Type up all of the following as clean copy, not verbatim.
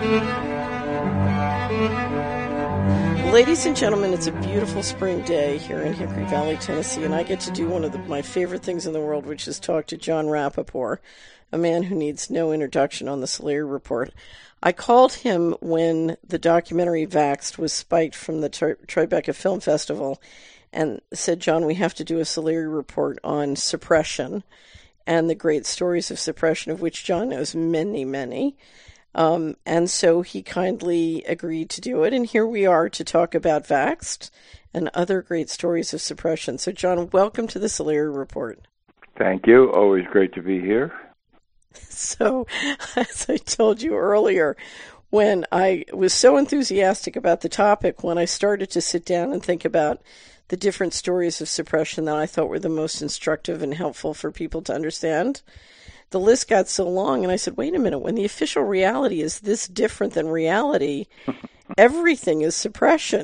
Ladies and gentlemen, it's a beautiful spring day here in Hickory Valley, Tennessee, and I get to do one of my favorite things in the world, which is talk to Jon Rappoport, a man who needs no introduction on the Solari Report. I called him when the documentary Vaxxed was spiked from the Tribeca Film Festival and said, John, we have to do a Solari Report on suppression and the great stories of suppression, of which John knows many, many. And so he kindly agreed to do it, and here we are to talk about Vaxxed and other great stories of suppression. So, John, welcome to the Solari Report. Thank you. Always great to be here. So, as I told you earlier, when I was so enthusiastic about the topic, when I started to sit down and think about the different stories of suppression that I thought were the most instructive and helpful for people to understand, the list got so long, and I said, wait a minute, when the official reality is this different than reality, everything is suppression.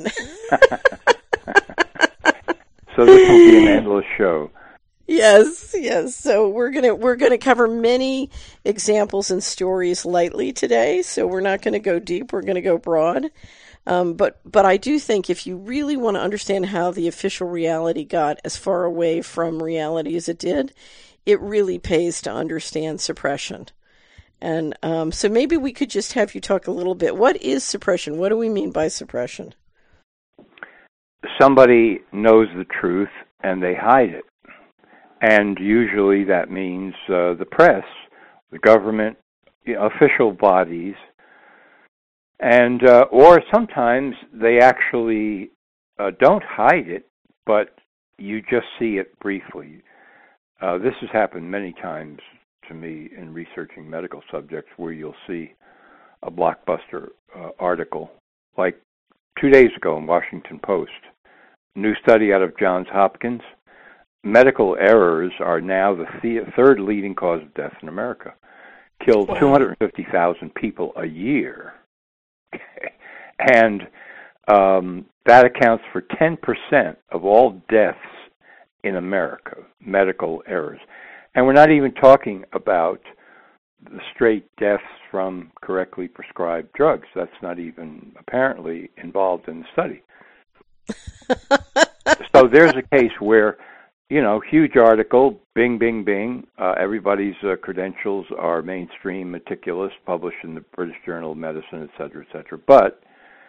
So this will be an endless show. Yes. So we're gonna cover many examples and stories lightly today. So we're not going to go deep. We're going to go broad. But I do think if you really want to understand how the official reality got as far away from reality as it did, it really pays to understand suppression. And so maybe we could just have you talk a little bit. What is suppression? What do we mean by suppression? Somebody knows the truth and they hide it. And usually that means the press, the government, official bodies, and or sometimes they actually don't hide it, but you just see it briefly. This has happened many times to me in researching medical subjects, where you'll see a blockbuster article, like 2 days ago in Washington Post, new study out of Johns Hopkins. Medical errors are now the third leading cause of death in America. Killed 250,000 people a year. And that accounts for 10% of all deaths in America, medical errors. And we're not even talking about the straight deaths from correctly prescribed drugs. That's not even apparently involved in the study. So there's a case where, huge article, bing, bing, bing. Everybody's credentials are mainstream, meticulous, published in the British Journal of Medicine, et cetera, et cetera. But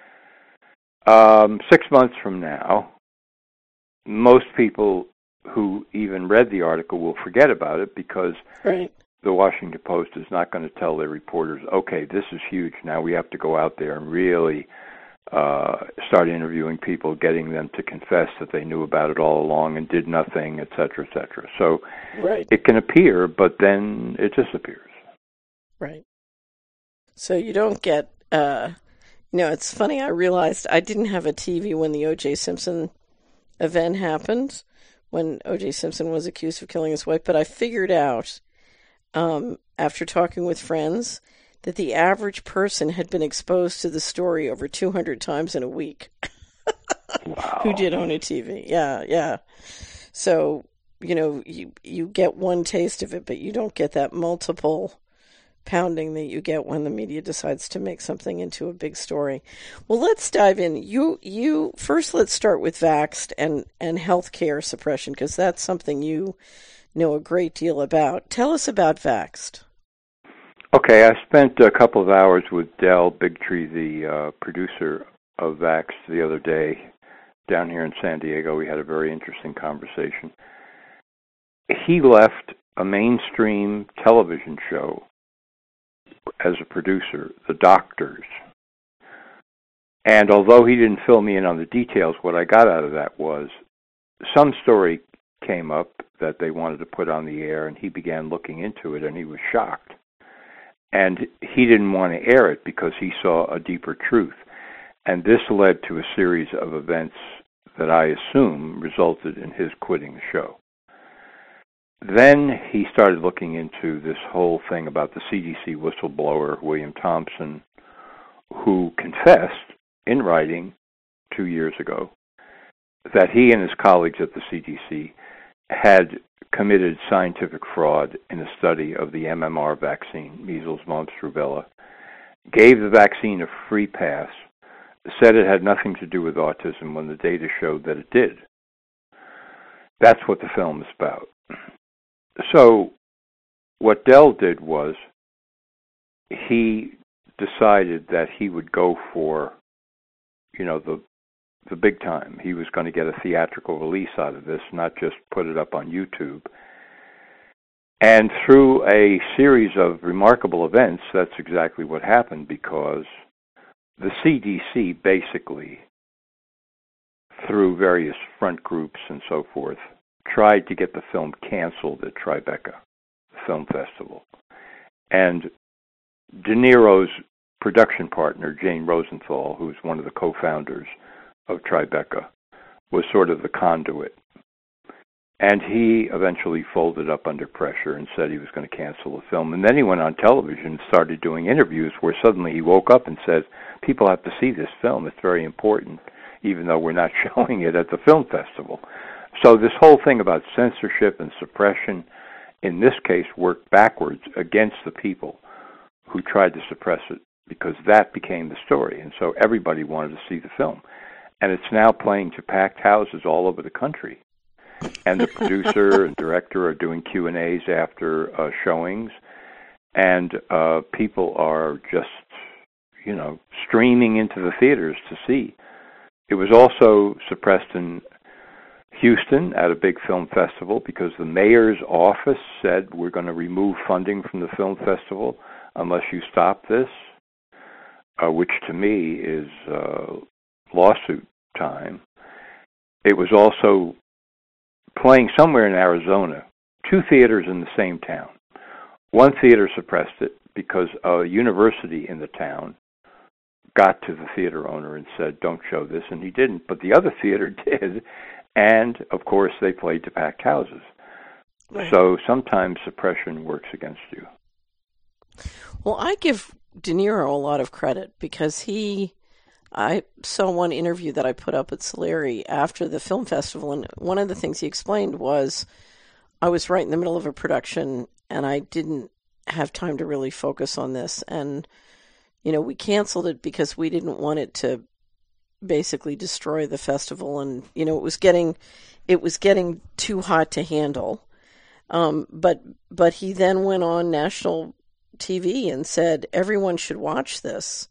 6 months from now, most people who even read the article will forget about it, because the Washington Post is not going to tell their reporters, okay, this is huge. Now we have to go out there and really start interviewing people, getting them to confess that they knew about it all along and did nothing, et cetera, et cetera. So it can appear, but then it disappears. Right. So you don't get, it's funny, I realized I didn't have a TV when the O.J. Simpson event happened, when O.J. Simpson was accused of killing his wife, but I figured out, after talking with friends, that the average person had been exposed to the story over 200 times in a week. Wow. Who did own a TV. Yeah. So, you get one taste of it, but you don't get that multiple pounding that you get when the media decides to make something into a big story. Well, let's dive in. You first, let's start with Vaxxed and healthcare suppression, because that's something you know a great deal about. Tell us about Vaxxed. Okay, I spent a couple of hours with Del Bigtree, the producer of Vaxxed, the other day down here in San Diego. We had a very interesting conversation. He left a mainstream television show as a producer, The Doctors. And although he didn't fill me in on the details, what I got out of that was some story came up that they wanted to put on the air, and he began looking into it, and he was shocked. And he didn't want to air it because he saw a deeper truth. And this led to a series of events that I assume resulted in his quitting the show. Then he started looking into this whole thing about the CDC whistleblower, William Thompson, who confessed in writing 2 years ago that he and his colleagues at the CDC had committed scientific fraud in a study of the MMR vaccine, measles, mumps, rubella, gave the vaccine a free pass, said it had nothing to do with autism when the data showed that it did. That's what the film is about. So what Dell did was he decided that he would go for, the big time. He was going to get a theatrical release out of this, not just put it up on YouTube. And through a series of remarkable events, that's exactly what happened, because the CDC basically, through various front groups and so forth, tried to get the film canceled at Tribeca Film Festival. And De Niro's production partner, Jane Rosenthal, who's one of the co-founders of Tribeca, was sort of the conduit. And he eventually folded up under pressure and said he was going to cancel the film. And then he went on television and started doing interviews where suddenly he woke up and said, people have to see this film. It's very important, even though we're not showing it at the film festival. So this whole thing about censorship and suppression, in this case, worked backwards against the people who tried to suppress it, because that became the story. And so everybody wanted to see the film. And it's now playing to packed houses all over the country. And the producer and director are doing Q&As after showings. And people are just, streaming into the theaters to see. It was also suppressed in Houston at a big film festival because the mayor's office said, we're going to remove funding from the film festival unless you stop this, which to me is lawsuit time. It was also playing somewhere in Arizona, 2 theaters in the same town. One theater suppressed it because a university in the town got to the theater owner and said, don't show this, and he didn't. But the other theater did, and, of course, they played to packed houses. Right. So sometimes suppression works against you. Well, I give De Niro a lot of credit because I saw one interview that I put up at Solari after the film festival, and one of the things he explained was, I was right in the middle of a production, and I didn't have time to really focus on this, and, we canceled it because we didn't want it to basically destroy the festival, and, it was getting too hot to handle. But he then went on national TV and said, everyone should watch this.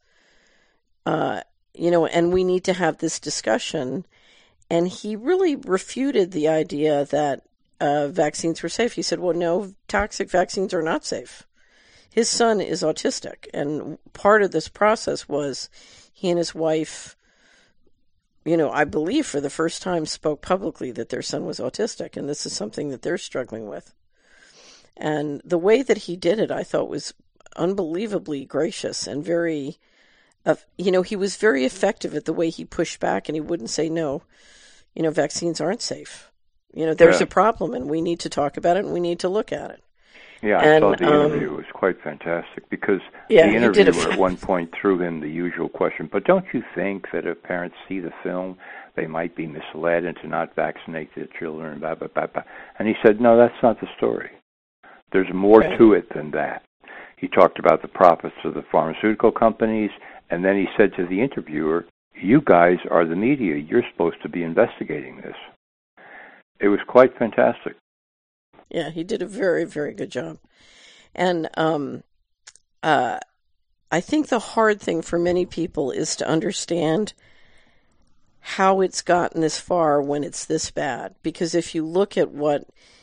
And we need to have this discussion. And he really refuted the idea that vaccines were safe. He said, well, no, toxic vaccines are not safe. His son is autistic. And part of this process was he and his wife, I believe for the first time spoke publicly that their son was autistic. And this is something that they're struggling with. And the way that he did it, I thought, was unbelievably gracious and very... he was very effective at the way he pushed back, and he wouldn't say, no, vaccines aren't safe. There's a problem, and we need to talk about it, and we need to look at it. Yeah, I saw the interview. It was quite fantastic because the interviewer at one point threw him the usual question, but don't you think that if parents see the film, they might be misled into not vaccinate their children, blah, blah, blah, blah. And he said, no, that's not the story. There's more to it than that. He talked about the profits of the pharmaceutical companies, and then he said to the interviewer, you guys are the media. You're supposed to be investigating this. It was quite fantastic. Yeah, he did a very, very good job. And I think the hard thing for many people is to understand how it's gotten this far when it's this bad. Because if you look at what,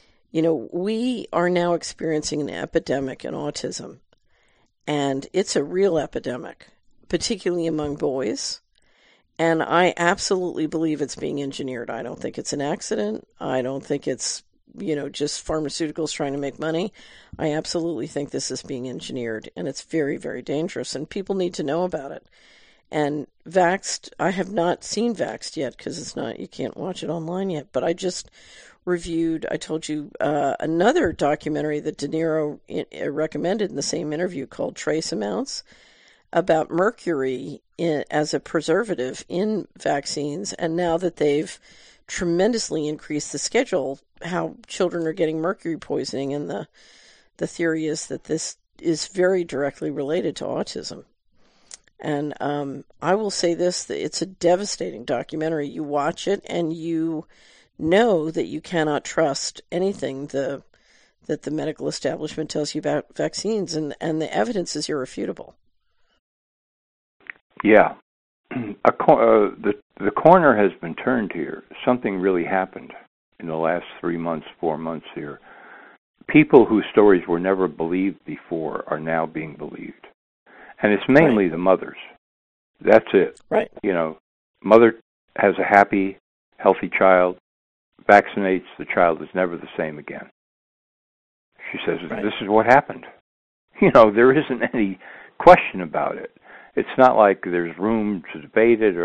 we are now experiencing an epidemic in autism. And it's a real epidemic, particularly among boys. And I absolutely believe it's being engineered. I don't think it's an accident. I don't think it's, just pharmaceuticals trying to make money. I absolutely think this is being engineered, and it's very, very dangerous, and people need to know about it. And Vaxxed, I have not seen Vaxxed yet because you can't watch it online yet, but I just reviewed, I told you, another documentary that De Niro recommended in the same interview called Trace Amounts, about mercury as a preservative in vaccines, and now that they've tremendously increased the schedule, how children are getting mercury poisoning, and the theory is that this is very directly related to autism. And I will say this, that it's a devastating documentary. You watch it and you know that you cannot trust anything that the medical establishment tells you about vaccines, and the evidence is irrefutable. Yeah. The corner has been turned here. Something really happened in the last 3 months, 4 months here. People whose stories were never believed before are now being believed. And it's mainly the mothers. That's it. Right. Mother has a happy, healthy child, vaccinates, the child is never the same again. She says, This is what happened. There isn't any question about it. It's not like there's room to debate it,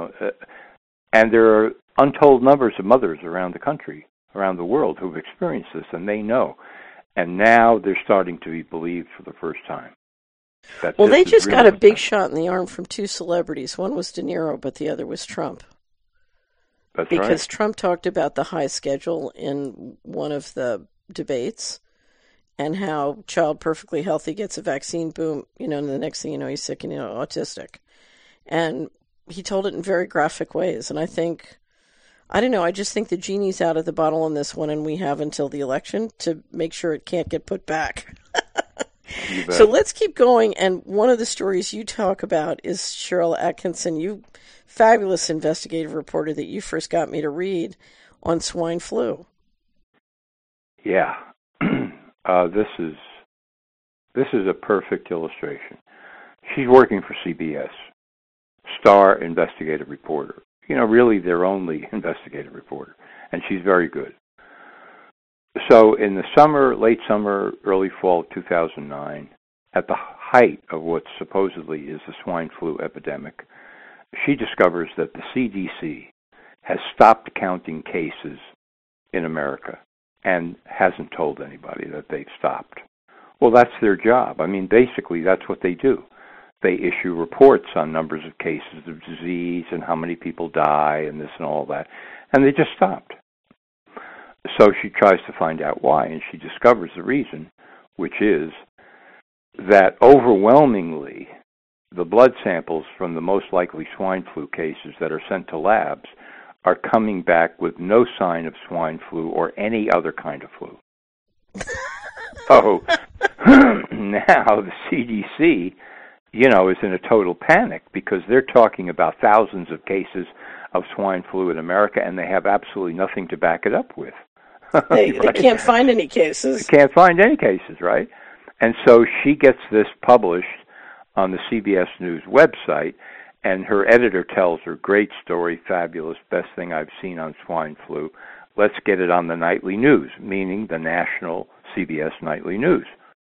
and there are untold numbers of mothers around the country, around the world, who've experienced this, and they know. And now they're starting to be believed for the first time. Well, they just got a big shot in the arm from two celebrities. One was De Niro, but the other was Trump. That's because right. Trump talked about the high schedule in one of the debates and how child perfectly healthy gets a vaccine, boom, and the next thing you know, he's sick and autistic. And he told it in very graphic ways. And I just think the genie's out of the bottle on this one, and we have until the election to make sure it can't get put back. So let's keep going. And one of the stories you talk about is Sharyl Attkisson, you fabulous investigative reporter that you first got me to read on swine flu. Yeah. This is a perfect illustration. She's working for CBS, star investigative reporter. Really their only investigative reporter, and she's very good. So in the summer, late summer, early fall of 2009, at the height of what supposedly is the swine flu epidemic, she discovers that the CDC has stopped counting cases in America and hasn't told anybody that they've stopped. Well, that's their job. I mean, basically, that's what they do. They issue reports on numbers of cases of disease and how many people die and this and all that, and they just stopped. So she tries to find out why, and she discovers the reason, which is that overwhelmingly the blood samples from the most likely swine flu cases that are sent to labs are coming back with no sign of swine flu or any other kind of flu. So now the CDC, is in a total panic because they're talking about thousands of cases of swine flu in America, and they have absolutely nothing to back it up with. They can't find any cases. They can't find any cases, right? And so she gets this published on the CBS News website, and her editor tells her, great story, fabulous, best thing I've seen on swine flu. Let's get it on the nightly news, meaning the national CBS nightly news.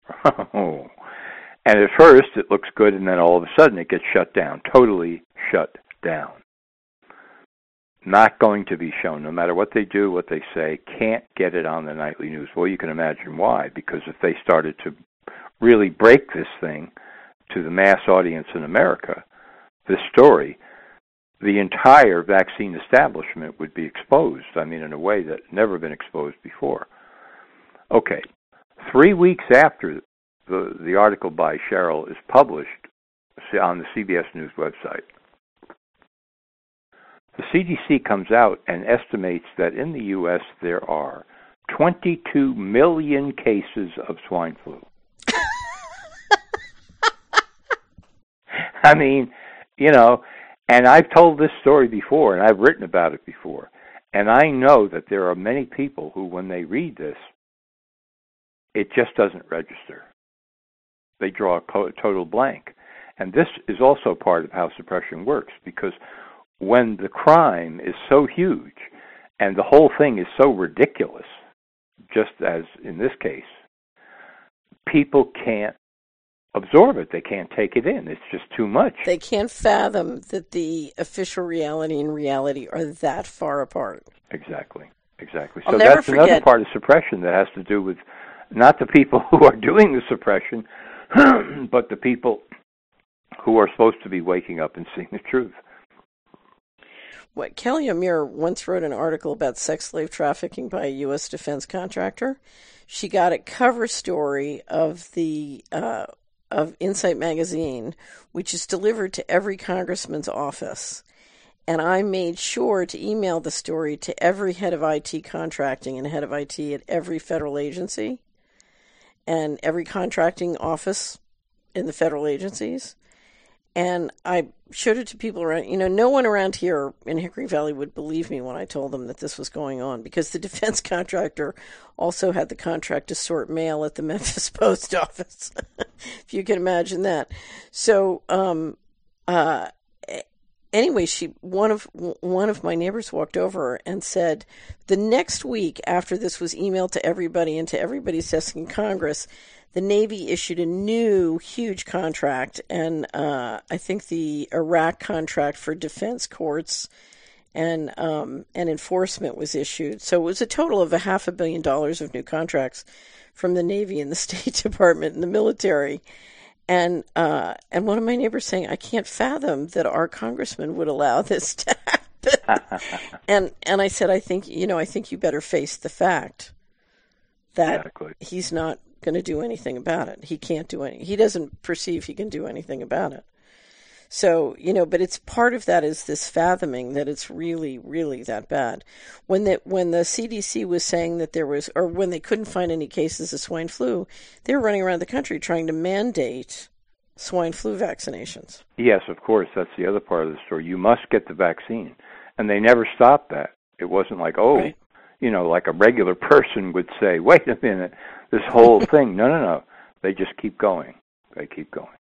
And at first it looks good, and then all of a sudden it gets shut down, totally shut down. Not going to be shown, no matter what they do, what they say, can't get it on the nightly news. Well, you can imagine why, because if they started to really break this thing to the mass audience in America, this story, the entire vaccine establishment would be exposed, in a way that never been exposed before. Okay, 3 weeks after the article by Sharyl is published on the CBS News website, the CDC comes out and estimates that in the U.S. there are 22 million cases of swine flu. And I've told this story before, and I've written about it before, and I know that there are many people who, when they read this, it just doesn't register. They draw a total blank. And this is also part of how suppression works, because when the crime is so huge and the whole thing is so ridiculous, just as in this case, people can't absorb it. They can't take it in. It's just too much. They can't fathom that the official reality and reality are that far apart. Exactly. I'll So never that's forget. Another part of suppression that has to do with not the people who are doing the suppression, but the people who are supposed to be waking up and seeing the truth. Kelly O'Meara once wrote an article about sex slave trafficking by a U.S. defense contractor. She got a cover story of the Insight Magazine, which is delivered to every congressman's office. And I made sure to email the story to every head of IT contracting and head of IT at every federal agency and every contracting office in the federal agencies. And I showed it to people around, no one around here in Hickory Valley would believe me when I told them that this was going on, because the defense contractor also had the contract to sort mail at the Memphis post office, if you can imagine that. So, anyway, one of my neighbors walked over and said, the next week after this was emailed to everybody and to everybody's desk in Congress, the Navy issued a new huge contract, and I think the Iraq contract for defense courts and enforcement was issued. So it was a total of $500 million of new contracts from the Navy and the State Department and the military. And one of my neighbors saying, I can't fathom that our congressman would allow this to happen. and I said, I think you better face the fact that he's not going to do anything about it. He can't do any. He doesn't perceive he can do anything about it. So, but it's part of that is this fathoming that it's really, really that bad. When the CDC was saying that there was, or when they couldn't find any cases of swine flu, they were running around the country trying to mandate swine flu vaccinations. Yes, of course. That's the other part of the story. You must get the vaccine. And they never stopped that. It wasn't like, right. Like a regular person would say, wait a minute, this whole thing. No. They just keep going. They keep going.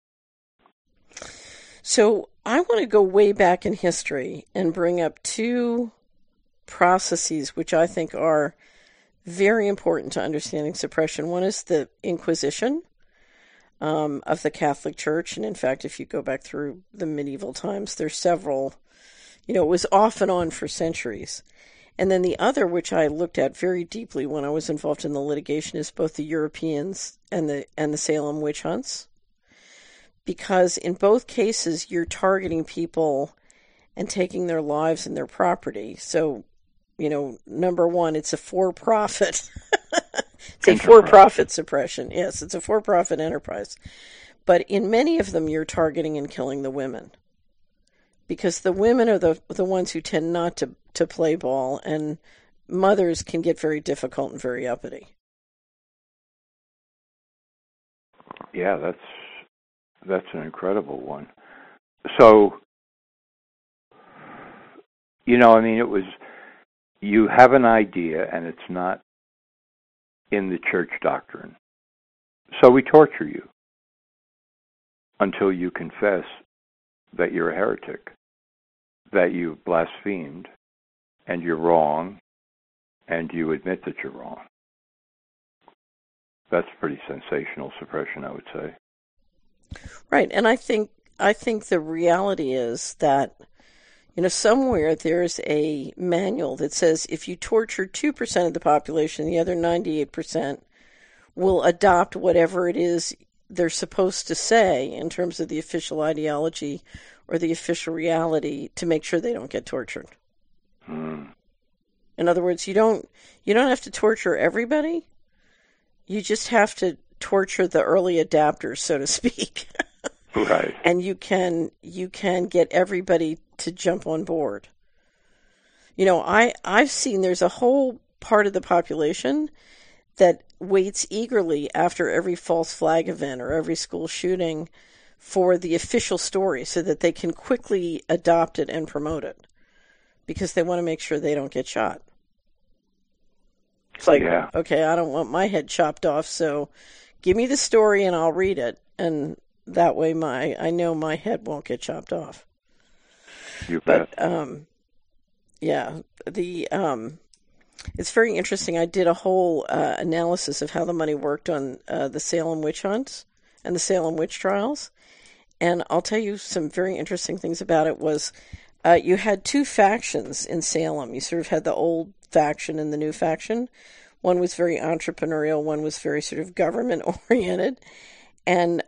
So I want to go way back in history and bring up two processes which I think are very important to understanding suppression. One is the Inquisition of the Catholic Church. And in fact, if you go back through the medieval times, there's several, it was off and on for centuries. And then the other, which I looked at very deeply when I was involved in the litigation, is both the Europeans and the Salem witch hunts. Because in both cases, you're targeting people and taking their lives and their property. So, number one, it's a for-profit. It's a for-profit suppression. Yes, it's a for-profit enterprise. But in many of them, you're targeting and killing the women. Because the women are the ones who tend not to play ball, and mothers can get very difficult and very uppity. Yeah, that's an incredible one. So, it was, you have an idea and it's not in the church doctrine. So we torture you until you confess that you're a heretic, that you blasphemed and you're wrong, and you admit that you're wrong. That's pretty sensational suppression, I would say. Right, and I think the reality is that, somewhere there's a manual that says if you torture 2% of the population, the other 98% will adopt whatever it is they're supposed to say in terms of the official ideology or the official reality to make sure they don't get tortured. In other words, you don't have to torture everybody. You just have to torture the early adapters, so to speak. Right. And you can get everybody to jump on board. I've seen there's a whole part of the population that waits eagerly after every false flag event or every school shooting for the official story so that they can quickly adopt it and promote it because they want to make sure they don't get shot. It's like, okay, I don't want my head chopped off, so give me the story and I'll read it, and that way I know my head won't get chopped off. You bet. But it's very interesting. I did a whole analysis of how the money worked on the Salem witch hunts and the Salem witch trials, and I'll tell you some very interesting things about it. Was you had two factions in Salem. You sort of had the old faction and the new faction. One was very entrepreneurial, one was very sort of government oriented, and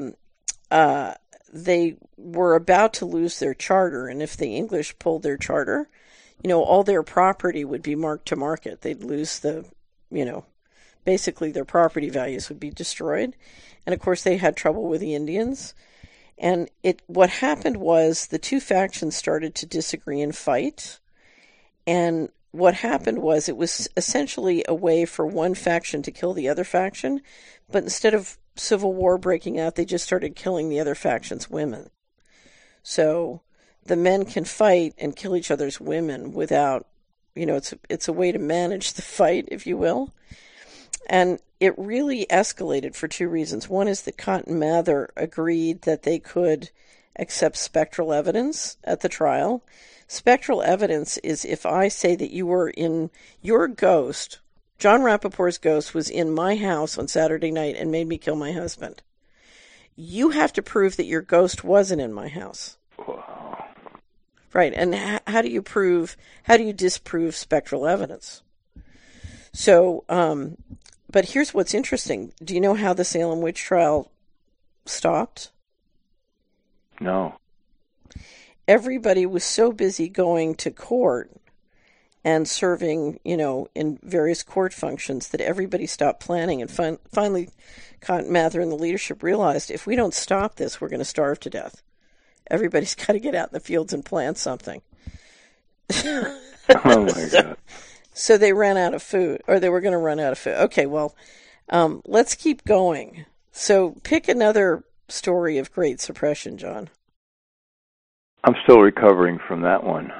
they were about to lose their charter, and if the English pulled their charter, all their property would be marked to market. They'd lose the basically their property values would be destroyed. And of course they had trouble with the Indians. And what happened was the two factions started to disagree and fight. And what happened was it was essentially a way for one faction to kill the other faction, but instead of civil war breaking out, they just started killing the other faction's women. So the men can fight and kill each other's women without, it's a way to manage the fight, if you will. And it really escalated for two reasons. One is that Cotton Mather agreed that they could accept spectral evidence at the trial. Spectral evidence is if I say that you were in your ghost, John Rappaport's ghost was in my house on Saturday night and made me kill my husband. You have to prove that your ghost wasn't in my house. Wow. Right, and how do you disprove spectral evidence? So, but here's what's interesting. Do you know how the Salem witch trial stopped? No. Everybody was so busy going to court and serving, in various court functions that everybody stopped planning. And finally, Cotton Mather and the leadership realized if we don't stop this, we're going to starve to death. Everybody's got to get out in the fields and plant something. Oh, my God. So they ran out of food, or they were going to run out of food. Okay, well, let's keep going. So pick another story of Great Suppression, John. I'm still recovering from that one.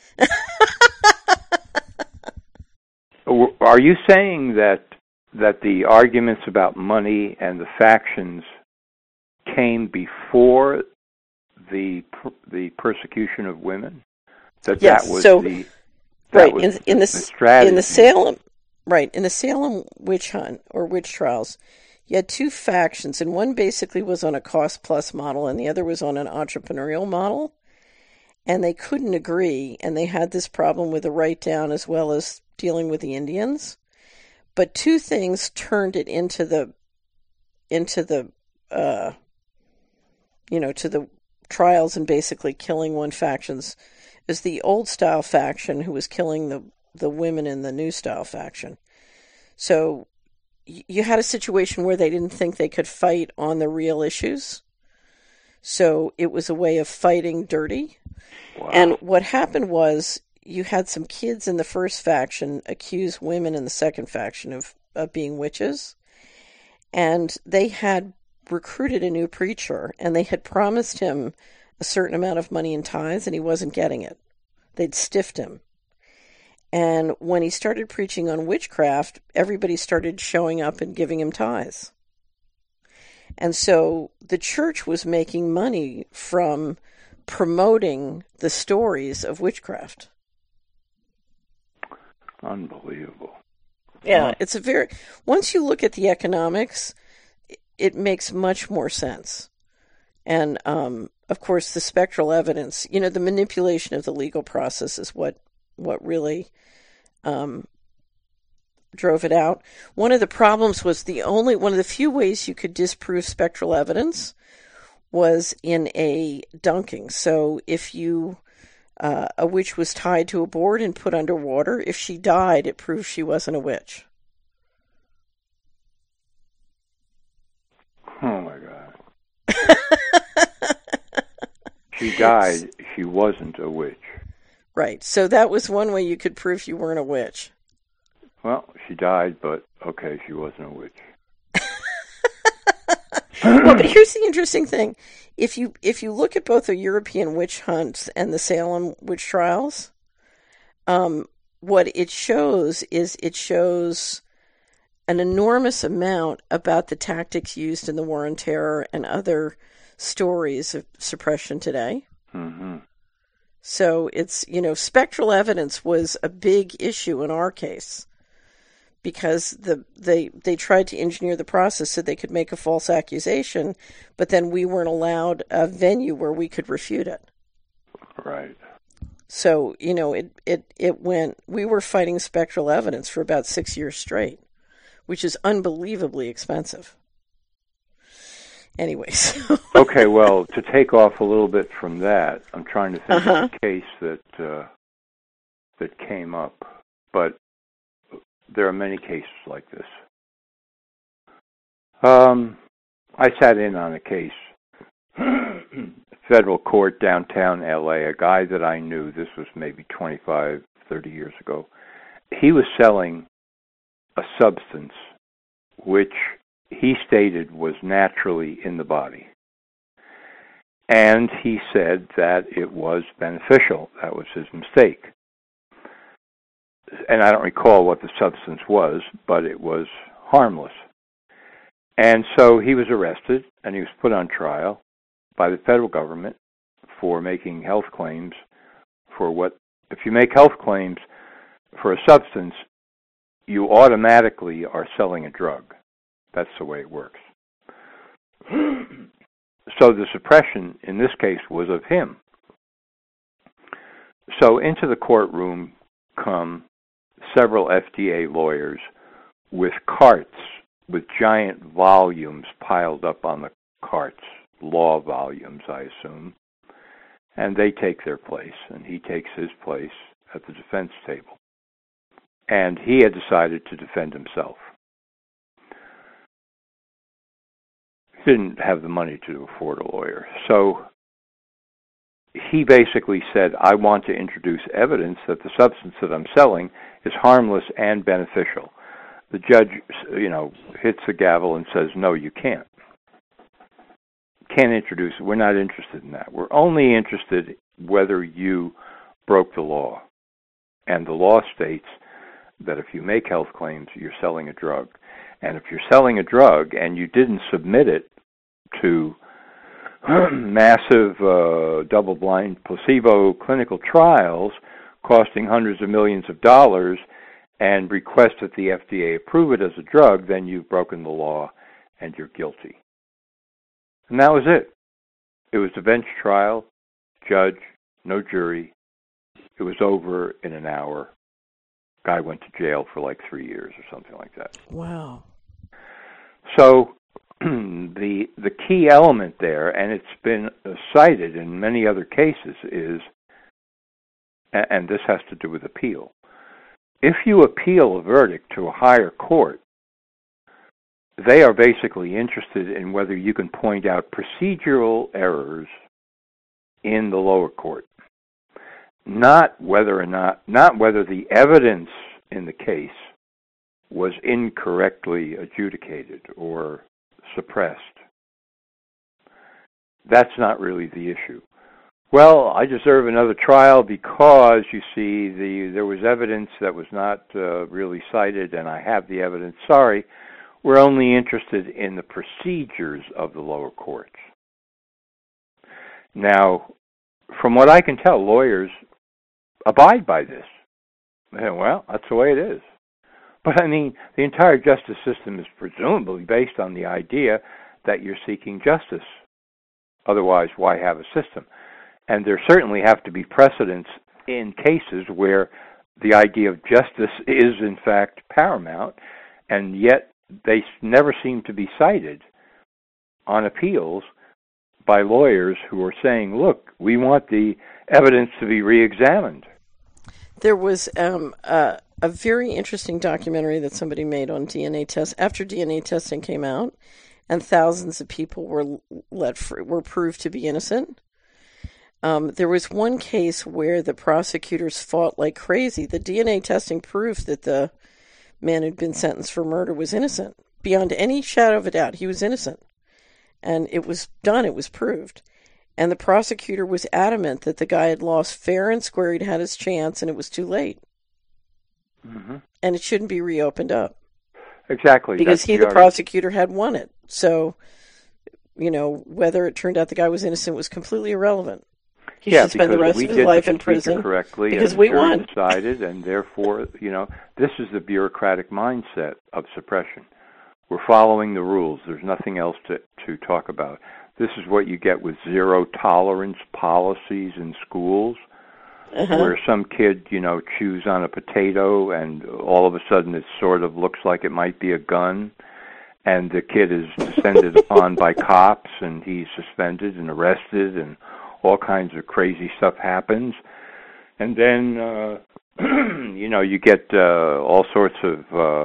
Are you saying that the arguments about money and the factions came before the persecution of women? Yes, that was so, the right, was in the strategy. in the Salem witch hunt or witch trials, you had two factions, and one basically was on a cost plus model, and the other was on an entrepreneurial model. And they couldn't agree, and they had this problem with the write down as well as dealing with the Indians. But two things turned it into the to the trials and basically killing one faction's is the old style faction who was killing the women in the new style faction. So you had a situation where they didn't think they could fight on the real issues. So it was a way of fighting dirty. Wow. And what happened was you had some kids in the first faction accuse women in the second faction of being witches. And they had recruited a new preacher, and they had promised him a certain amount of money in tithes, and he wasn't getting it. They'd stiffed him. And when he started preaching on witchcraft, everybody started showing up and giving him tithes. And so the church was making money from promoting the stories of witchcraft. Unbelievable. Yeah, it's once you look at the economics, it makes much more sense. And, of course, the spectral evidence, the manipulation of the legal process is what really drove it out. One of the problems was one of the few ways you could disprove spectral evidence was in a dunking. So if a witch was tied to a board and put underwater, if she died, it proved she wasn't a witch. Oh, my God. She died. She wasn't a witch. Right. So that was one way you could prove you weren't a witch. Well, she died, but okay, she wasn't a witch. Well, but here's the interesting thing. If you look at both the European witch hunts and the Salem witch trials, what it shows is an enormous amount about the tactics used in the War on Terror and other stories of suppression today. Mm-hmm. So it's, spectral evidence was a big issue in our case because they tried to engineer the process so they could make a false accusation, but then we weren't allowed a venue where we could refute it. Right. So, we were fighting spectral evidence for about 6 years straight, which is unbelievably expensive. Anyways. Okay, well, to take off a little bit from that, I'm trying to think of a case that came up, but there are many cases like this. I sat in on a case, federal court downtown LA, a guy that I knew, this was maybe 25, 30 years ago. He was selling a substance which he stated was naturally in the body. And he said that it was beneficial. That was his mistake. And I don't recall what the substance was, but it was harmless. And so he was arrested, and he was put on trial by the federal government for making health claims for what, if you make health claims for a substance, you automatically are selling a drug. That's the way it works. So the suppression in this case was of him. So into the courtroom come several FDA lawyers with carts with giant volumes piled up on the carts, law volumes, I assume, and they take their place, and he takes his place at the defense table. And he had decided to defend himself. He didn't have the money to afford a lawyer. So he basically said, I want to introduce evidence that the substance that I'm selling is harmless and beneficial. The judge, hits the gavel and says, no, you can't. Can't introduce it. We're not interested in that. We're only interested whether you broke the law. And the law states that if you make health claims, you're selling a drug. And if you're selling a drug and you didn't submit it to massive double-blind placebo clinical trials costing hundreds of millions of dollars and request that the FDA approve it as a drug, then you've broken the law and you're guilty. And that was it. It was a bench trial, judge, no jury. It was over in an hour. Guy went to jail for like 3 years or something like that. Wow. So the key element there, and it's been cited in many other cases, is, and this has to do with appeal, if you appeal a verdict to a higher court, they are basically interested in whether you can point out procedural errors in the lower court. Not whether the evidence in the case was incorrectly adjudicated or suppressed. That's not really the issue. Well, I deserve another trial because, you see, there was evidence that was not really cited, and I have the evidence. Sorry, we're only interested in the procedures of the lower courts. Now, from what I can tell, lawyers abide by this. Well, that's the way it is. But, I mean, the entire justice system is presumably based on the idea that you're seeking justice. Otherwise, why have a system? And there certainly have to be precedents in cases where the idea of justice is, in fact, paramount, and yet they never seem to be cited on appeals by lawyers who are saying, look, we want the evidence to be re-examined. There was a very interesting documentary that somebody made on DNA tests after DNA testing came out, and thousands of people were proved to be innocent. There was one case where the prosecutors fought like crazy. The DNA testing proved that the man who'd been sentenced for murder was innocent. Beyond any shadow of a doubt, he was innocent. And it was done, it was proved. And the prosecutor was adamant that the guy had lost fair and square, he'd had his chance, and it was too late. Mm-hmm. And it shouldn't be reopened up. Exactly. Because the prosecutor, had won it. So, whether it turned out the guy was innocent was completely irrelevant. He should spend the rest of his life in prison correctly, because we won. Decided, and therefore, this is the bureaucratic mindset of suppression. We're following the rules. There's nothing else to talk about. This is what you get with zero-tolerance policies in schools, where some kid, chews on a potato, and all of a sudden it sort of looks like it might be a gun, and the kid is descended upon by cops, and he's suspended and arrested, and all kinds of crazy stuff happens. And then, you get all sorts of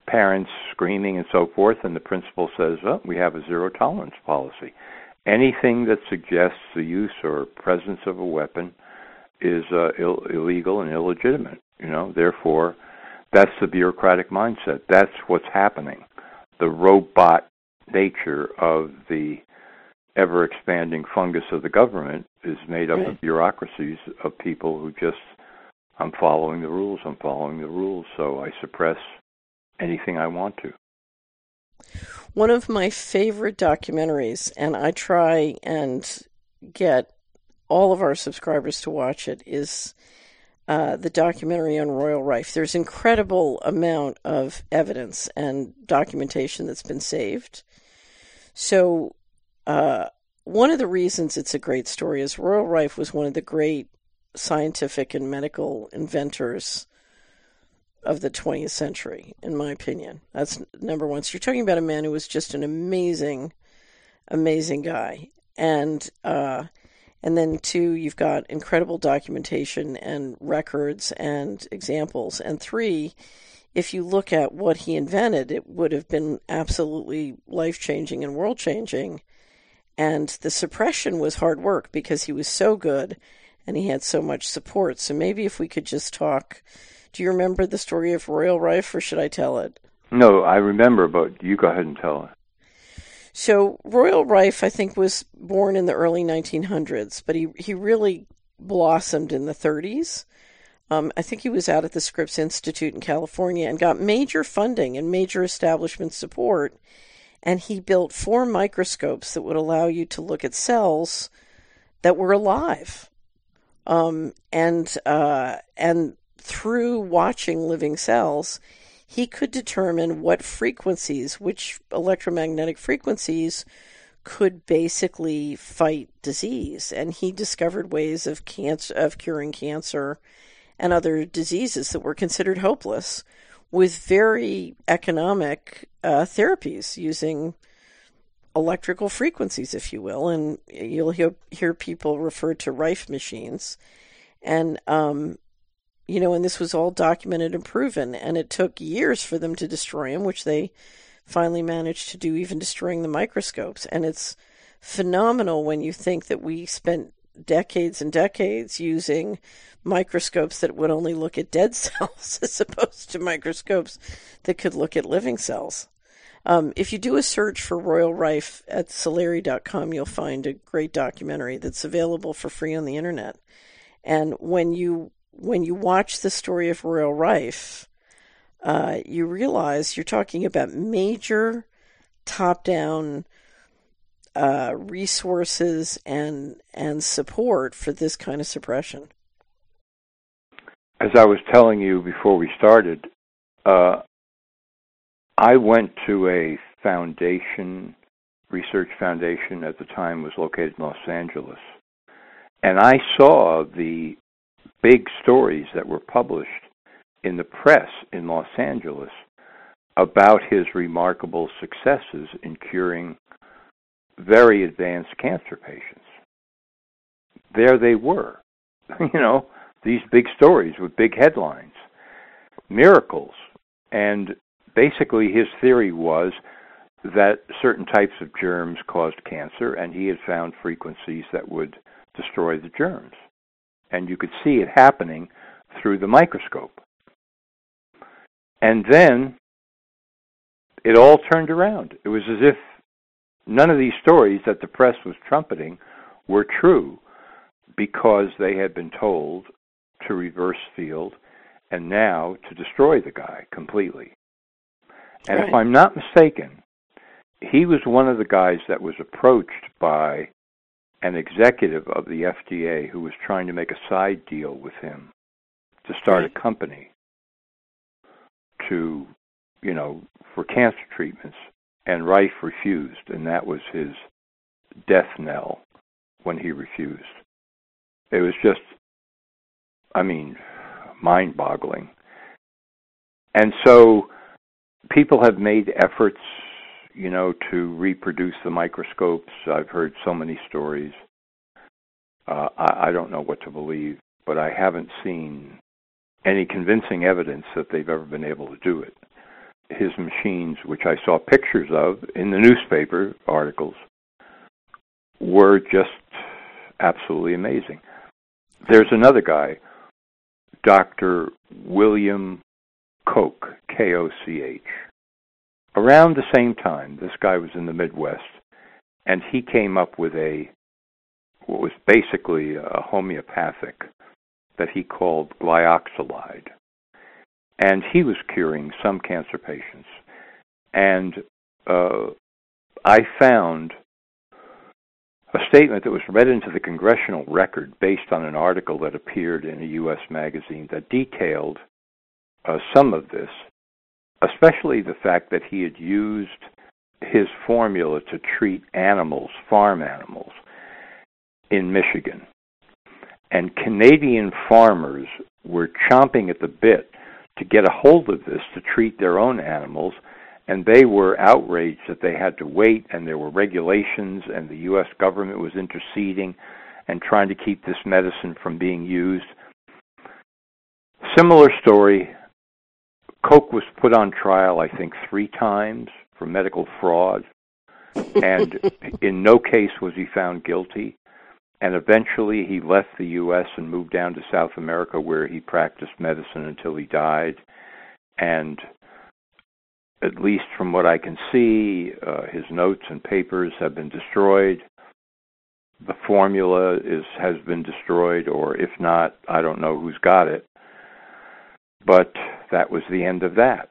parents screaming and so forth, and the principal says, oh, we have a zero-tolerance policy. Anything that suggests the use or presence of a weapon is illegal and illegitimate. Therefore, that's the bureaucratic mindset. That's what's happening. The robot nature of the ever-expanding fungus of the government is made up of bureaucracies of people who just, I'm following the rules, so I suppress anything I want to. One of my favorite documentaries, and I try and get all of our subscribers to watch it, is the documentary on Royal Rife. There's incredible amount of evidence and documentation that's been saved. So one of the reasons it's a great story is Royal Rife was one of the great scientific and medical inventors of the 20th century, in my opinion. That's number one. So you're talking about a man who was just an amazing, amazing guy. And then two, you've got incredible documentation and records and examples. And three, if you look at what he invented, it would have been absolutely life-changing and world-changing. And the suppression was hard work because he was so good and he had so much support. So maybe if we could just talk. Do you remember the story of Royal Rife, or should I tell it? No, I remember, but you go ahead and tell it. So Royal Rife, I think, was born in the early 1900s, but he really blossomed in the 30s. I think he was out at the Scripps Institute in California and got major funding and major establishment support, and he built 4 microscopes that would allow you to look at cells that were alive. And through watching living cells, he could determine what frequencies, which electromagnetic frequencies, could basically fight disease. And he discovered ways of curing cancer and other diseases that were considered hopeless with very economic therapies using electrical frequencies, if you will. And you'll hear people refer to Rife machines. And and this was all documented and proven, and it took years for them to destroy him, which they finally managed to do, even destroying the microscopes. And it's phenomenal when you think that we spent decades and decades using microscopes that would only look at dead cells as opposed to microscopes that could look at living cells. If you do a search for Royal Rife at Soleri.com, you'll find a great documentary that's available for free on the internet. And when you watch the story of Royal Rife, you realize you're talking about major top-down resources and support for this kind of suppression. As I was telling you before we started, I went to a research foundation at the time was located in Los Angeles, and I saw the big stories that were published in the press in Los Angeles about his remarkable successes in curing very advanced cancer patients. There they were, these big stories with big headlines, miracles. And basically his theory was that certain types of germs caused cancer, and he had found frequencies that would destroy the germs. And you could see it happening through the microscope. And then it all turned around. It was as if none of these stories that the press was trumpeting were true, because they had been told to reverse field and now to destroy the guy completely. And if I'm not mistaken, he was one of the guys that was approached by an executive of the FDA who was trying to make a side deal with him to start a company to, for cancer treatments. And Rife refused, and that was his death knell when he refused. It was just, mind-boggling. And so people have made efforts, to reproduce the microscopes. I've heard so many stories. I don't know what to believe, but I haven't seen any convincing evidence that they've ever been able to do it. his machines, which I saw pictures of in the newspaper articles, were just absolutely amazing. There's another guy, Dr. William Koch, K-O-C-H. Around the same time, this guy was in the Midwest, and he came up with what was basically a homeopathic that he called glyoxylide. And he was curing some cancer patients. And I found a statement that was read into the Congressional Record based on an article that appeared in a U.S. magazine that detailed some of this, especially the fact that he had used his formula to treat animals, farm animals, in Michigan. And Canadian farmers were chomping at the bit to get a hold of this to treat their own animals, and they were outraged that they had to wait, and there were regulations, and the U.S. government was interceding and trying to keep this medicine from being used. Similar story. Koch was put on trial, I think, 3 times for medical fraud, and in no case was he found guilty. And eventually he left the U.S. and moved down to South America, where he practiced medicine until he died. And at least from what I can see, his notes and papers have been destroyed. The formula has been destroyed, or if not, I don't know who's got it. But that was the end of that.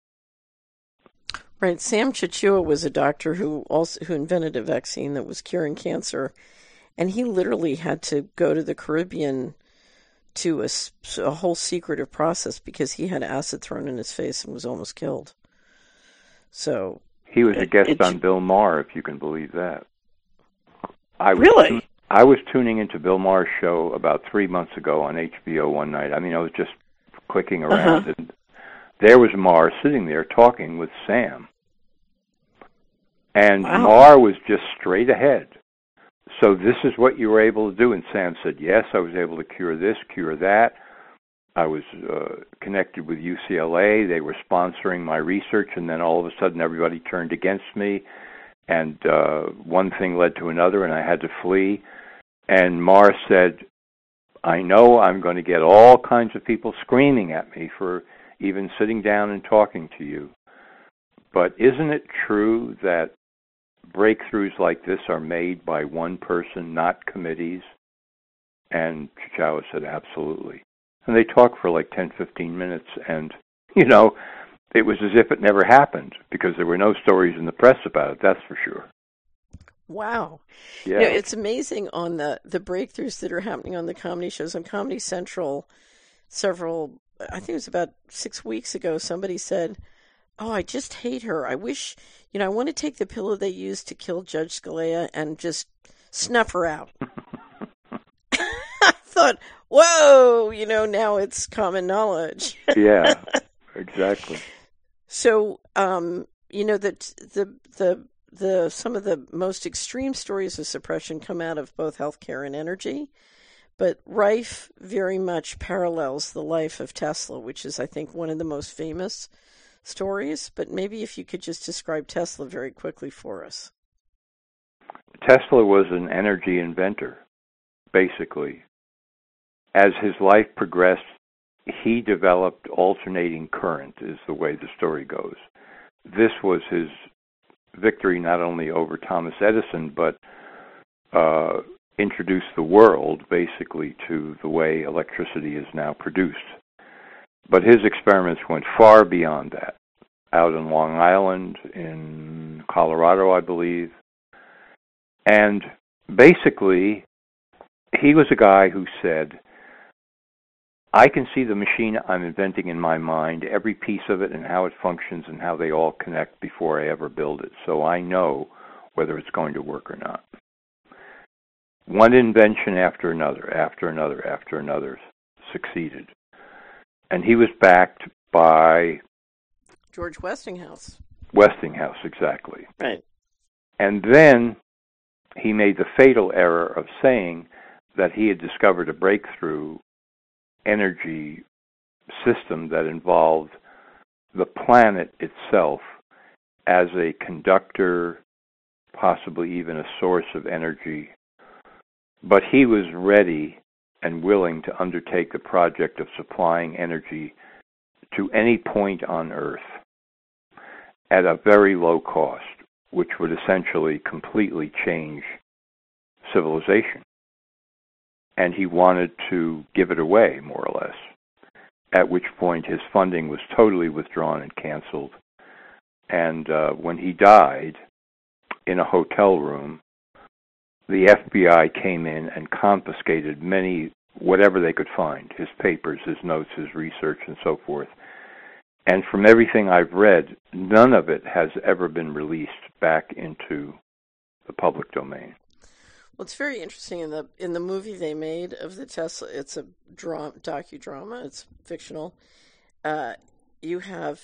Right. Sam Chichua was a doctor who invented a vaccine that was curing cancer. And he literally had to go to the Caribbean to a whole secretive process because he had acid thrown in his face and was almost killed. So he was a guest on Bill Maher, if you can believe that. I was tuning into Bill Maher's show about 3 months ago on HBO one night. I mean, I was just clicking around, and there was Maher sitting there talking with Sam. And wow. Maher was just straight ahead. So this is what you were able to do. And Sam said, yes, I was able to cure this, cure that. I was connected with UCLA. They were sponsoring my research, and then all of a sudden everybody turned against me. And one thing led to another, and I had to flee. And Maher said, I know I'm going to get all kinds of people screaming at me for even sitting down and talking to you. But isn't it true that breakthroughs like this are made by one person, not committees? And Chichua said, absolutely. And they talked for like 10, 15 minutes, and, you know, it was as if it never happened because there were no stories in the press about it, that's for sure. Wow. Yeah. You know, it's amazing on the breakthroughs that are happening on the comedy shows. On Comedy Central, I think it was about 6 weeks ago, somebody said, oh, I just hate her. I wish, I want to take the pillow they used to kill Judge Scalia and just snuff her out. I thought, whoa, now it's common knowledge. Yeah, exactly. So, that some of the most extreme stories of suppression come out of both healthcare and energy, but Rife very much parallels the life of Tesla, which is, I think, one of the most famous stories. But maybe if you could just describe Tesla very quickly for us. Tesla was an energy inventor, basically. As his life progressed, he developed alternating current, is the way the story goes. This was his victory not only over Thomas Edison, but introduced the world, basically, to the way electricity is now produced. But his experiments went far beyond that. Out in Long Island, in Colorado, I believe. And basically, he was a guy who said, I can see the machine I'm inventing in my mind, every piece of it and how it functions and how they all connect before I ever build it. So I know whether it's going to work or not. One invention after another succeeded. And he was backed by George Westinghouse. Westinghouse, exactly. Right. And then he made the fatal error of saying that he had discovered a breakthrough energy system that involved the planet itself as a conductor, possibly even a source of energy. But he was ready and willing to undertake the project of supplying energy to any point on Earth at a very low cost, which would essentially completely change civilization. And he wanted to give it away, more or less, at which point his funding was totally withdrawn and canceled. And when he died in a hotel room, the FBI came in and confiscated whatever they could find, his papers, his notes, his research, and so forth. And from everything I've read, none of it has ever been released back into the public domain. Well, it's very interesting in the movie they made of the Tesla. It's a docudrama. It's fictional. You have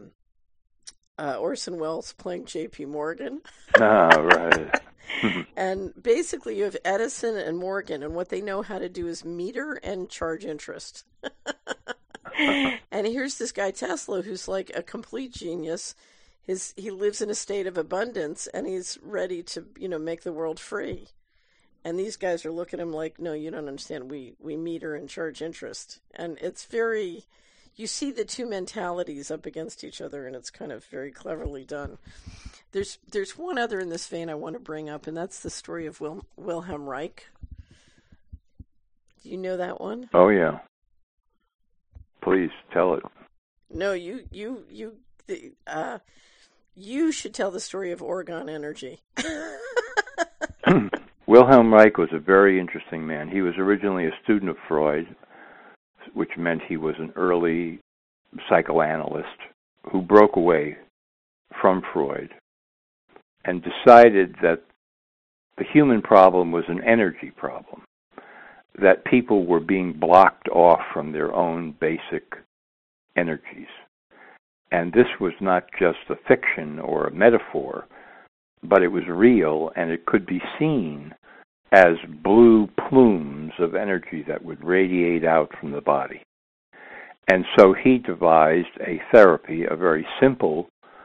Orson Welles playing J.P. Morgan. Right. And basically, you have Edison and Morgan, and what they know how to do is meter and charge interest. And here's this guy Tesla, who's like a complete genius. He lives in a state of abundance, and he's ready to make the world free. And these guys are looking at him like, no, you don't understand. We meter and charge interest, and it's very. You see the two mentalities up against each other, and it's kind of very cleverly done. There's one other in this vein I want to bring up, and that's the story of Wilhelm Reich. Do you know that one? Oh yeah. Please tell it. No, you should tell the story of Orgon Energy. Wilhelm Reich was a very interesting man. He was originally a student of Freud, which meant he was an early psychoanalyst who broke away from Freud and decided that the human problem was an energy problem, that people were being blocked off from their own basic energies. And this was not just a fiction or a metaphor, but it was real, and it could be seen as blue plumes of energy that would radiate out from the body. And so he devised a therapy, a very simple,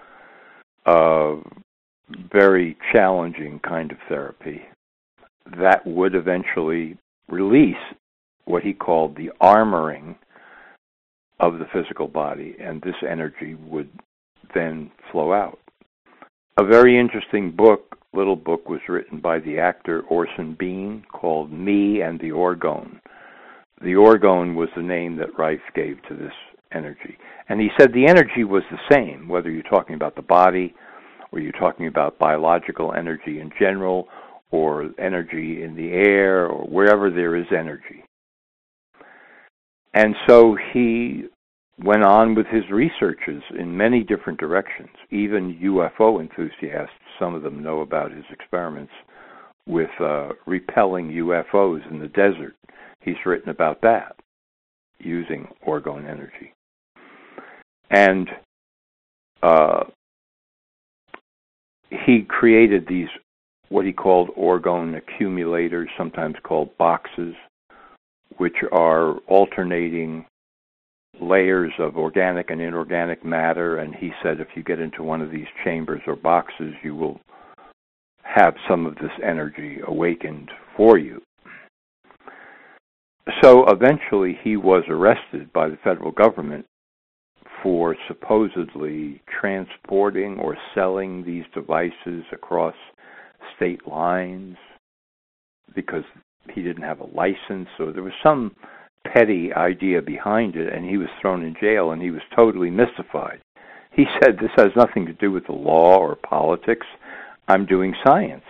very challenging kind of therapy that would eventually release what he called the armoring of the physical body, and this energy would then flow out. A very interesting little book was written by the actor Orson Bean called Me and the Orgone. The orgone was the name that Reich gave to this energy. And he said the energy was the same, whether you're talking about the body or you're talking about biological energy in general or energy in the air or wherever there is energy. And so he went on with his researches in many different directions. Even UFO enthusiasts, some of them know about his experiments with repelling UFOs in the desert. He's written about that using orgone energy. And he created these, what he called orgone accumulators, sometimes called boxes, which are alternating layers of organic and inorganic matter. And he said if you get into one of these chambers or boxes, you will have some of this energy awakened for you. So eventually he was arrested by the federal government for supposedly transporting or selling these devices across state lines because he didn't have a license, or there was some petty idea behind it, and he was thrown in jail, and he was totally mystified. He said, this has nothing to do with the law or politics. I'm doing science.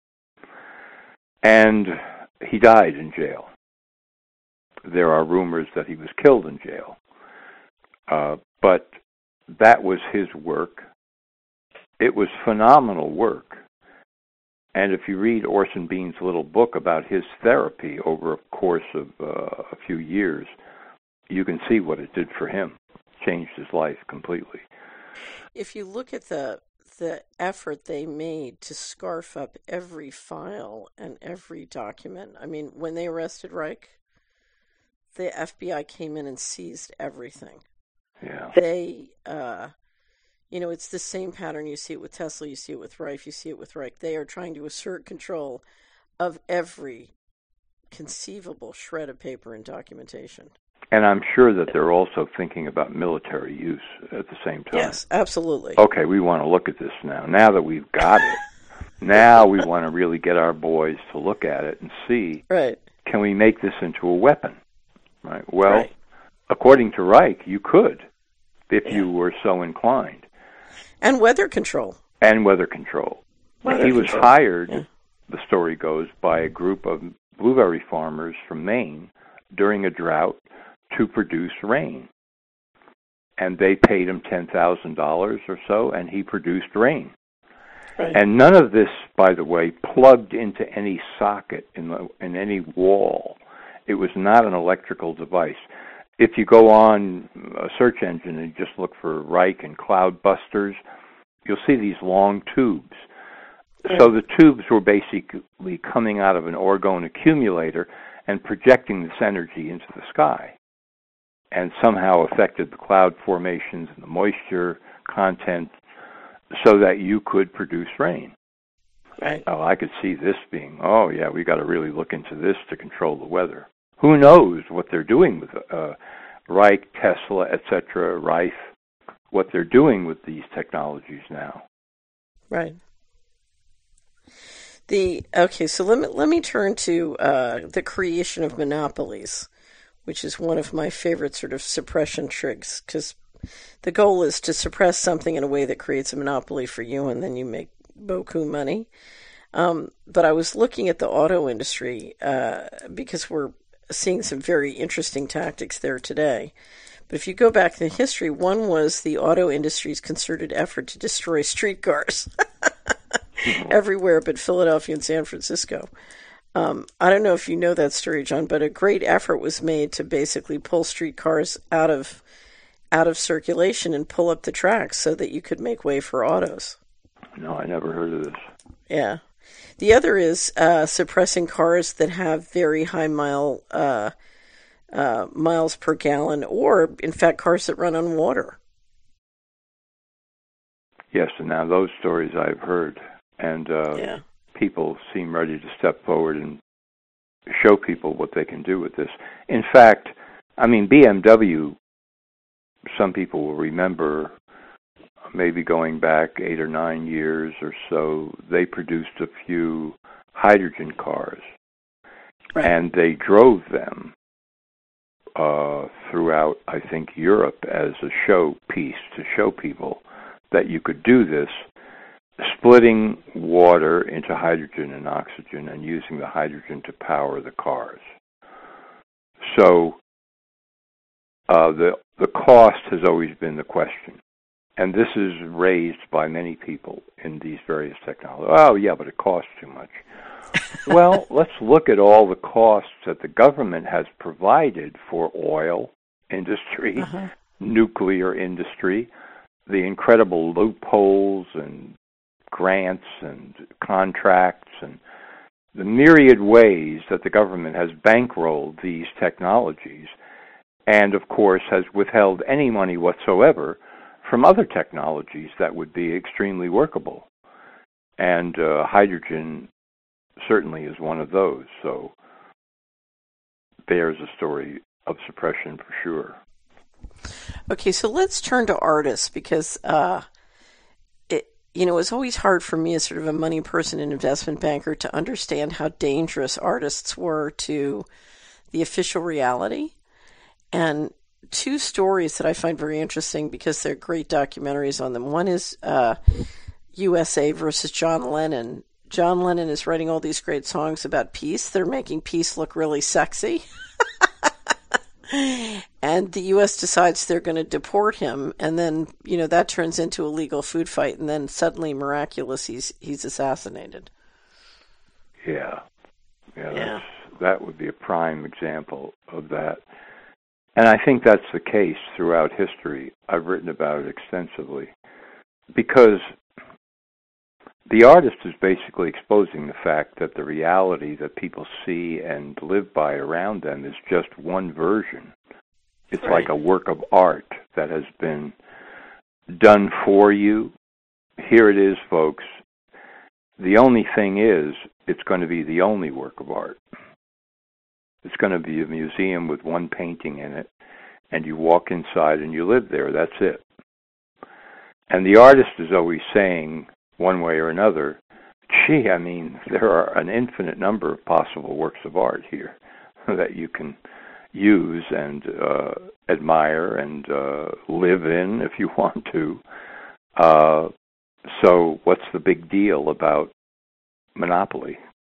And he died in jail. There are rumors that he was killed in jail. But that was his work. It was phenomenal work. And if you read Orson Bean's little book about his therapy over a course of a few years, you can see what it did for him. Changed his life completely. If you look at the effort they made to scarf up every file and every document, I mean, when they arrested Reich, the FBI came in and seized everything. Yeah. They it's the same pattern. You see it with Tesla, you see it with Rife, you see it with Reich. They are trying to assert control of every conceivable shred of paper and documentation. And I'm sure that they're also thinking about military use at the same time. Yes, absolutely. Okay, we want to look at this now. Now that we've got it, now we want to really get our boys to look at it and see, right, can we make this into a weapon? Right. Well, according to Reich, you could, if you were so inclined. And weather control. And weather control. He was hired, the story goes, by a group of blueberry farmers from Maine during a drought to produce rain. And they paid him $10,000 or so, and he produced rain. Right. And none of this, by the way, plugged into any socket in any wall. It was not an electrical device. If you go on a search engine and just look for Reich and Cloudbusters, you'll see these long tubes. Right. So the tubes were basically coming out of an orgone accumulator and projecting this energy into the sky, and somehow affected the cloud formations and the moisture content so that you could produce rain. Right. Oh, I could see this being, we got to really look into this to control the weather. Who knows what they're doing with Reich, Tesla, etc., Rife, what they're doing with these technologies now. Right. So let me turn to the creation of monopolies, which is one of my favorite sort of suppression tricks, because the goal is to suppress something in a way that creates a monopoly for you, and then you make beaucoup money. But I was looking at the auto industry because we're seeing some very interesting tactics there today. But if you go back in history, one was the auto industry's concerted effort to destroy streetcars everywhere but Philadelphia and San Francisco. I don't know if you know that story, John, but a great effort was made to basically pull streetcars out of circulation and pull up the tracks so that you could make way for autos. No, I never heard of this. Yeah. The other is suppressing cars that have very high miles per gallon, or, in fact, cars that run on water. Yes, and now those stories I've heard, and people seem ready to step forward and show people what they can do with this. In fact, I mean, BMW, some people will remember, maybe going back 8 or 9 years or so, they produced a few hydrogen cars. Right. And they drove them throughout, I think, Europe as a show piece to show people that you could do this, splitting water into hydrogen and oxygen and using the hydrogen to power the cars. So the cost has always been the question. And this is raised by many people in these various technologies. Oh, yeah, but it costs too much. Well, let's look at all the costs that the government has provided for oil industry, nuclear industry, the incredible loopholes and grants and contracts and the myriad ways that the government has bankrolled these technologies and, of course, has withheld any money whatsoever from other technologies that would be extremely workable. And hydrogen certainly is one of those. So there's a story of suppression for sure. Okay, so let's turn to artists, because it's always hard for me as sort of a money person and investment banker to understand how dangerous artists were to the official reality. And two stories that I find very interesting because they're great documentaries on them. One is USA versus John Lennon. John Lennon is writing all these great songs about peace. They're making peace look really sexy. And the U.S. decides they're going to deport him, and then, that turns into a legal food fight, and then suddenly, miraculous, he's assassinated. Yeah. That would be a prime example of that. And I think that's the case throughout history. I've written about it extensively. Because the artist is basically exposing the fact that the reality that people see and live by around them is just one version. It's like a work of art that has been done for you. Here it is, folks. The only thing is, it's going to be the only work of art. It's going to be a museum with one painting in it, and you walk inside and you live there. That's it. And the artist is always saying, one way or another, gee, I mean, there are an infinite number of possible works of art here that you can use and admire and live in if you want to. So what's the big deal about monopoly?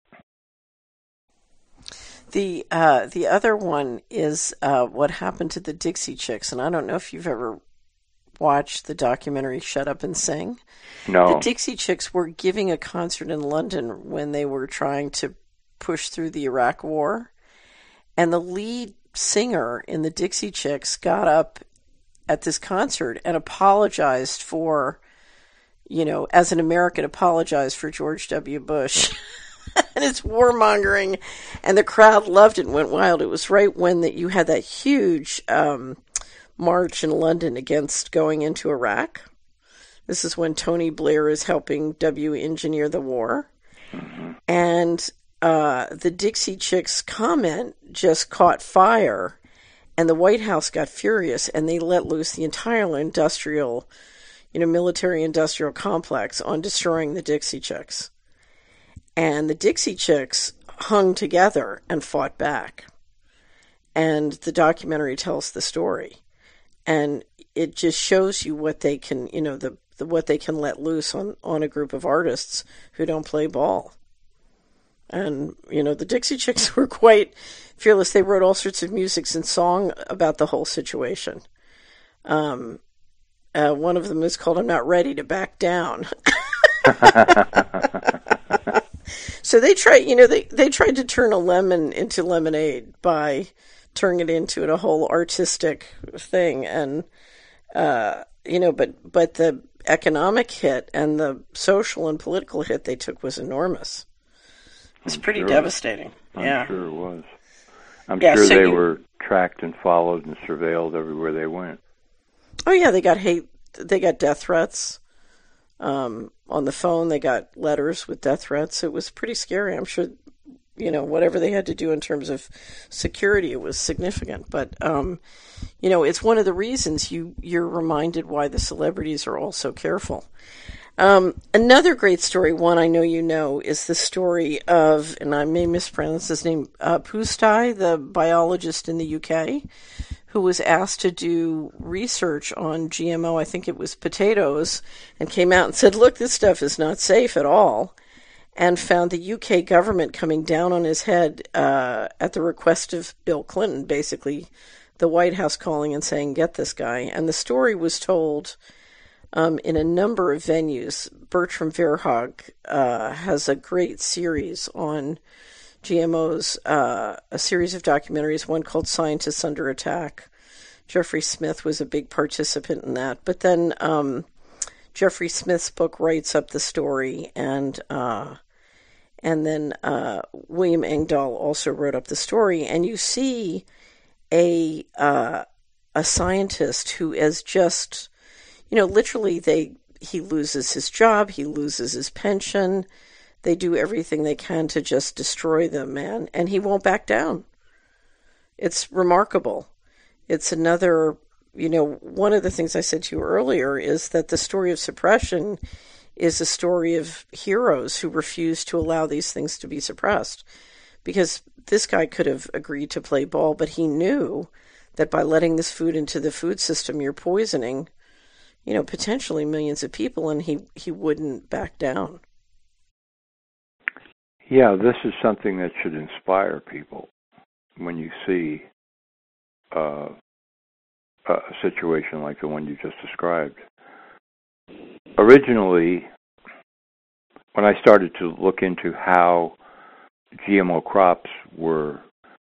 The other one is what happened to the Dixie Chicks, and I don't know if you've ever watched the documentary Shut Up and Sing. No. The Dixie Chicks were giving a concert in London when they were trying to push through the Iraq War, and the lead singer in the Dixie Chicks got up at this concert and apologized for, as an American, apologized for George W. Bush. And it's warmongering, and the crowd loved it and went wild. It was right when you had that huge march in London against going into Iraq. This is when Tony Blair is helping W engineer the war. Mm-hmm. And the Dixie Chicks comment just caught fire, and the White House got furious, and they let loose the entire industrial, military-industrial complex on destroying the Dixie Chicks. And the Dixie Chicks hung together and fought back. And the documentary tells the story. And it just shows you what they can, what they can let loose on a group of artists who don't play ball. And, the Dixie Chicks were quite fearless. They wrote all sorts of music and song about the whole situation. One of them is called I'm Not Ready to Back Down. So they tried, they tried to turn a lemon into lemonade by turning it into a whole artistic thing. And, but the economic hit and the social and political hit they took was enormous. It's pretty devastating. I'm sure it was. I'm sure they were tracked and followed and surveilled everywhere they went. Oh yeah, they got death threats. On the phone, they got letters with death threats. It was pretty scary. I'm sure, whatever they had to do in terms of security, it was significant. But, it's one of the reasons you're reminded why the celebrities are all so careful. Another great story, one I know is the story of, and I may mispronounce his name, Pustai, the biologist in the UK, who was asked to do research on GMO, I think it was potatoes, and came out and said, look, this stuff is not safe at all, and found the UK government coming down on his head at the request of Bill Clinton, basically the White House calling and saying, get this guy. And the story was told in a number of venues. Bertram Verhaag has a great series on GMOs, a series of documentaries, one called Scientists Under Attack. Jeffrey Smith was a big participant in that. But then Jeffrey Smith's book writes up the story, and then William Engdahl also wrote up the story. And you see a scientist who is just, literally he loses his job, he loses his pension. They do everything they can to just destroy the man, and he won't back down. It's remarkable. It's another, one of the things I said to you earlier is that the story of suppression is a story of heroes who refuse to allow these things to be suppressed. Because this guy could have agreed to play ball, but he knew that by letting this food into the food system, you're poisoning, potentially millions of people, and he wouldn't back down. Yeah, this is something that should inspire people when you see a situation like the one you just described. Originally, when I started to look into how GMO crops were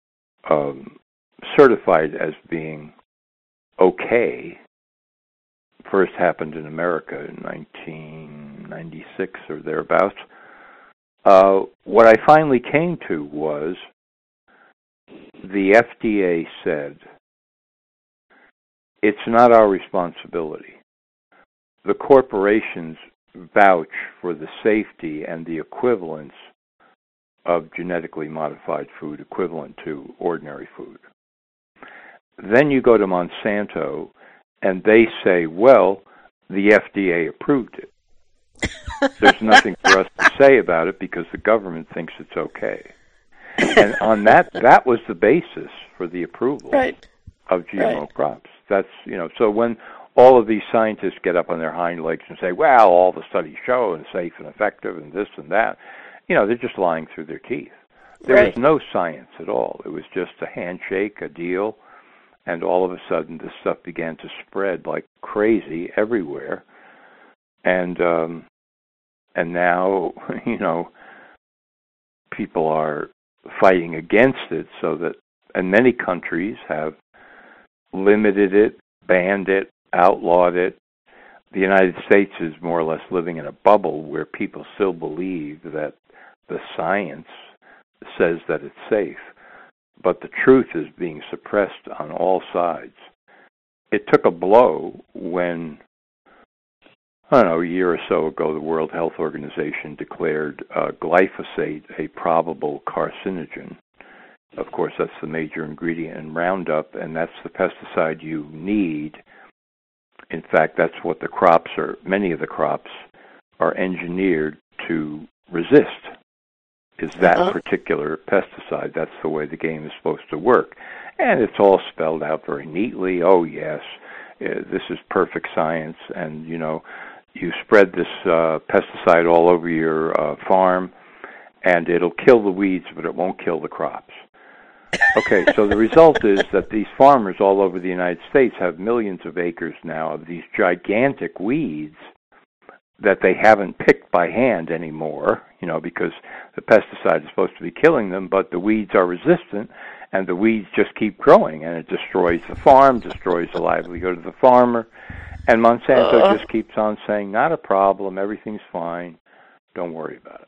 certified as being okay, first happened in America in 1996 or thereabouts. What I finally came to was the FDA said, it's not our responsibility. the corporations vouch for the safety and the equivalence of genetically modified food equivalent to ordinary food. Then you go to Monsanto, and they say, well, the FDA approved it. There's nothing for us to say about it because the government thinks it's okay. And on that was the basis for the approval of GMO crops. That's, so when all of these scientists get up on their hind legs and say, well, all the studies show it's safe and effective and this and that, they're just lying through their teeth. There was no science at all. It was just a handshake, a deal, and all of a sudden this stuff began to spread like crazy everywhere. And now, people are fighting against it, so that, and many countries have limited it, banned it, outlawed it. The United States is more or less living in a bubble where people still believe that the science says that it's safe, but the truth is being suppressed on all sides. It took a blow when, a year or so ago, the World Health Organization declared glyphosate a probable carcinogen. Of course, that's the major ingredient in Roundup, and that's the pesticide you need. In fact, that's what the crops are, many of the crops are engineered to resist, is that particular pesticide. That's the way the game is supposed to work. And it's all spelled out very neatly. Oh, yes, this is perfect science, and, you spread this pesticide all over your farm, and it'll kill the weeds, but it won't kill the crops. Okay, so the result is that these farmers all over the United States have millions of acres now of these gigantic weeds that they haven't picked by hand anymore, because the pesticide is supposed to be killing them, but the weeds are resistant, and the weeds just keep growing, and it destroys the farm, destroys the livelihood of the farmer. And Monsanto just keeps on saying, not a problem, everything's fine, don't worry about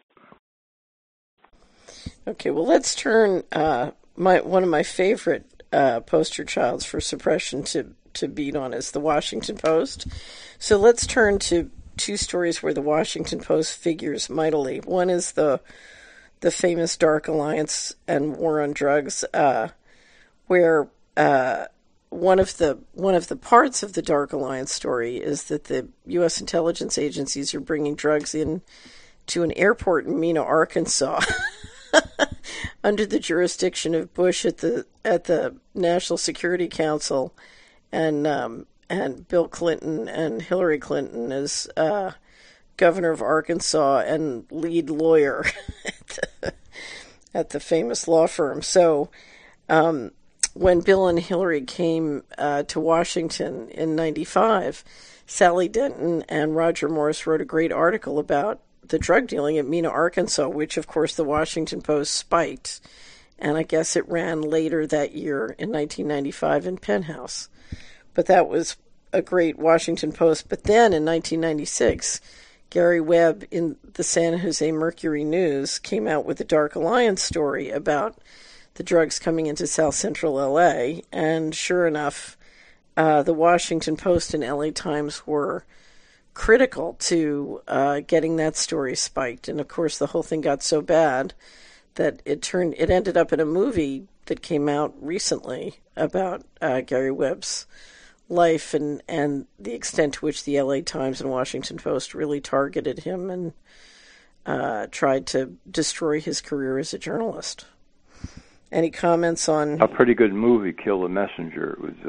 it. Okay, well, let's turn one of my favorite poster childs for suppression to beat on is the Washington Post. So let's turn to two stories where the Washington Post figures mightily. One is the famous Dark Alliance and war on drugs, where one of the parts of the Dark Alliance story is that the U.S. intelligence agencies are bringing drugs in to an airport in Mena, Arkansas, under the jurisdiction of Bush at the National Security Council, and Bill Clinton and Hillary Clinton as governor of Arkansas and lead lawyer at the famous law firm. So when Bill and Hillary came to Washington in 95, Sally Denton and Roger Morris wrote a great article about the drug dealing at Mena, Arkansas, which, of course, the Washington Post spiked. And I guess it ran later that year in 1995 in Penthouse. But that was a great Washington Post. But then in 1996, Gary Webb in the San Jose Mercury News came out with a Dark Alliance story about the drugs coming into South Central LA. And sure enough, the Washington Post and LA Times were critical to getting that story spiked. And of course, the whole thing got so bad that it ended up in a movie that came out recently about Gary Webb's life and the extent to which the LA Times and Washington Post really targeted him and tried to destroy his career as a journalist. Any comments on... A pretty good movie, Kill the Messenger. It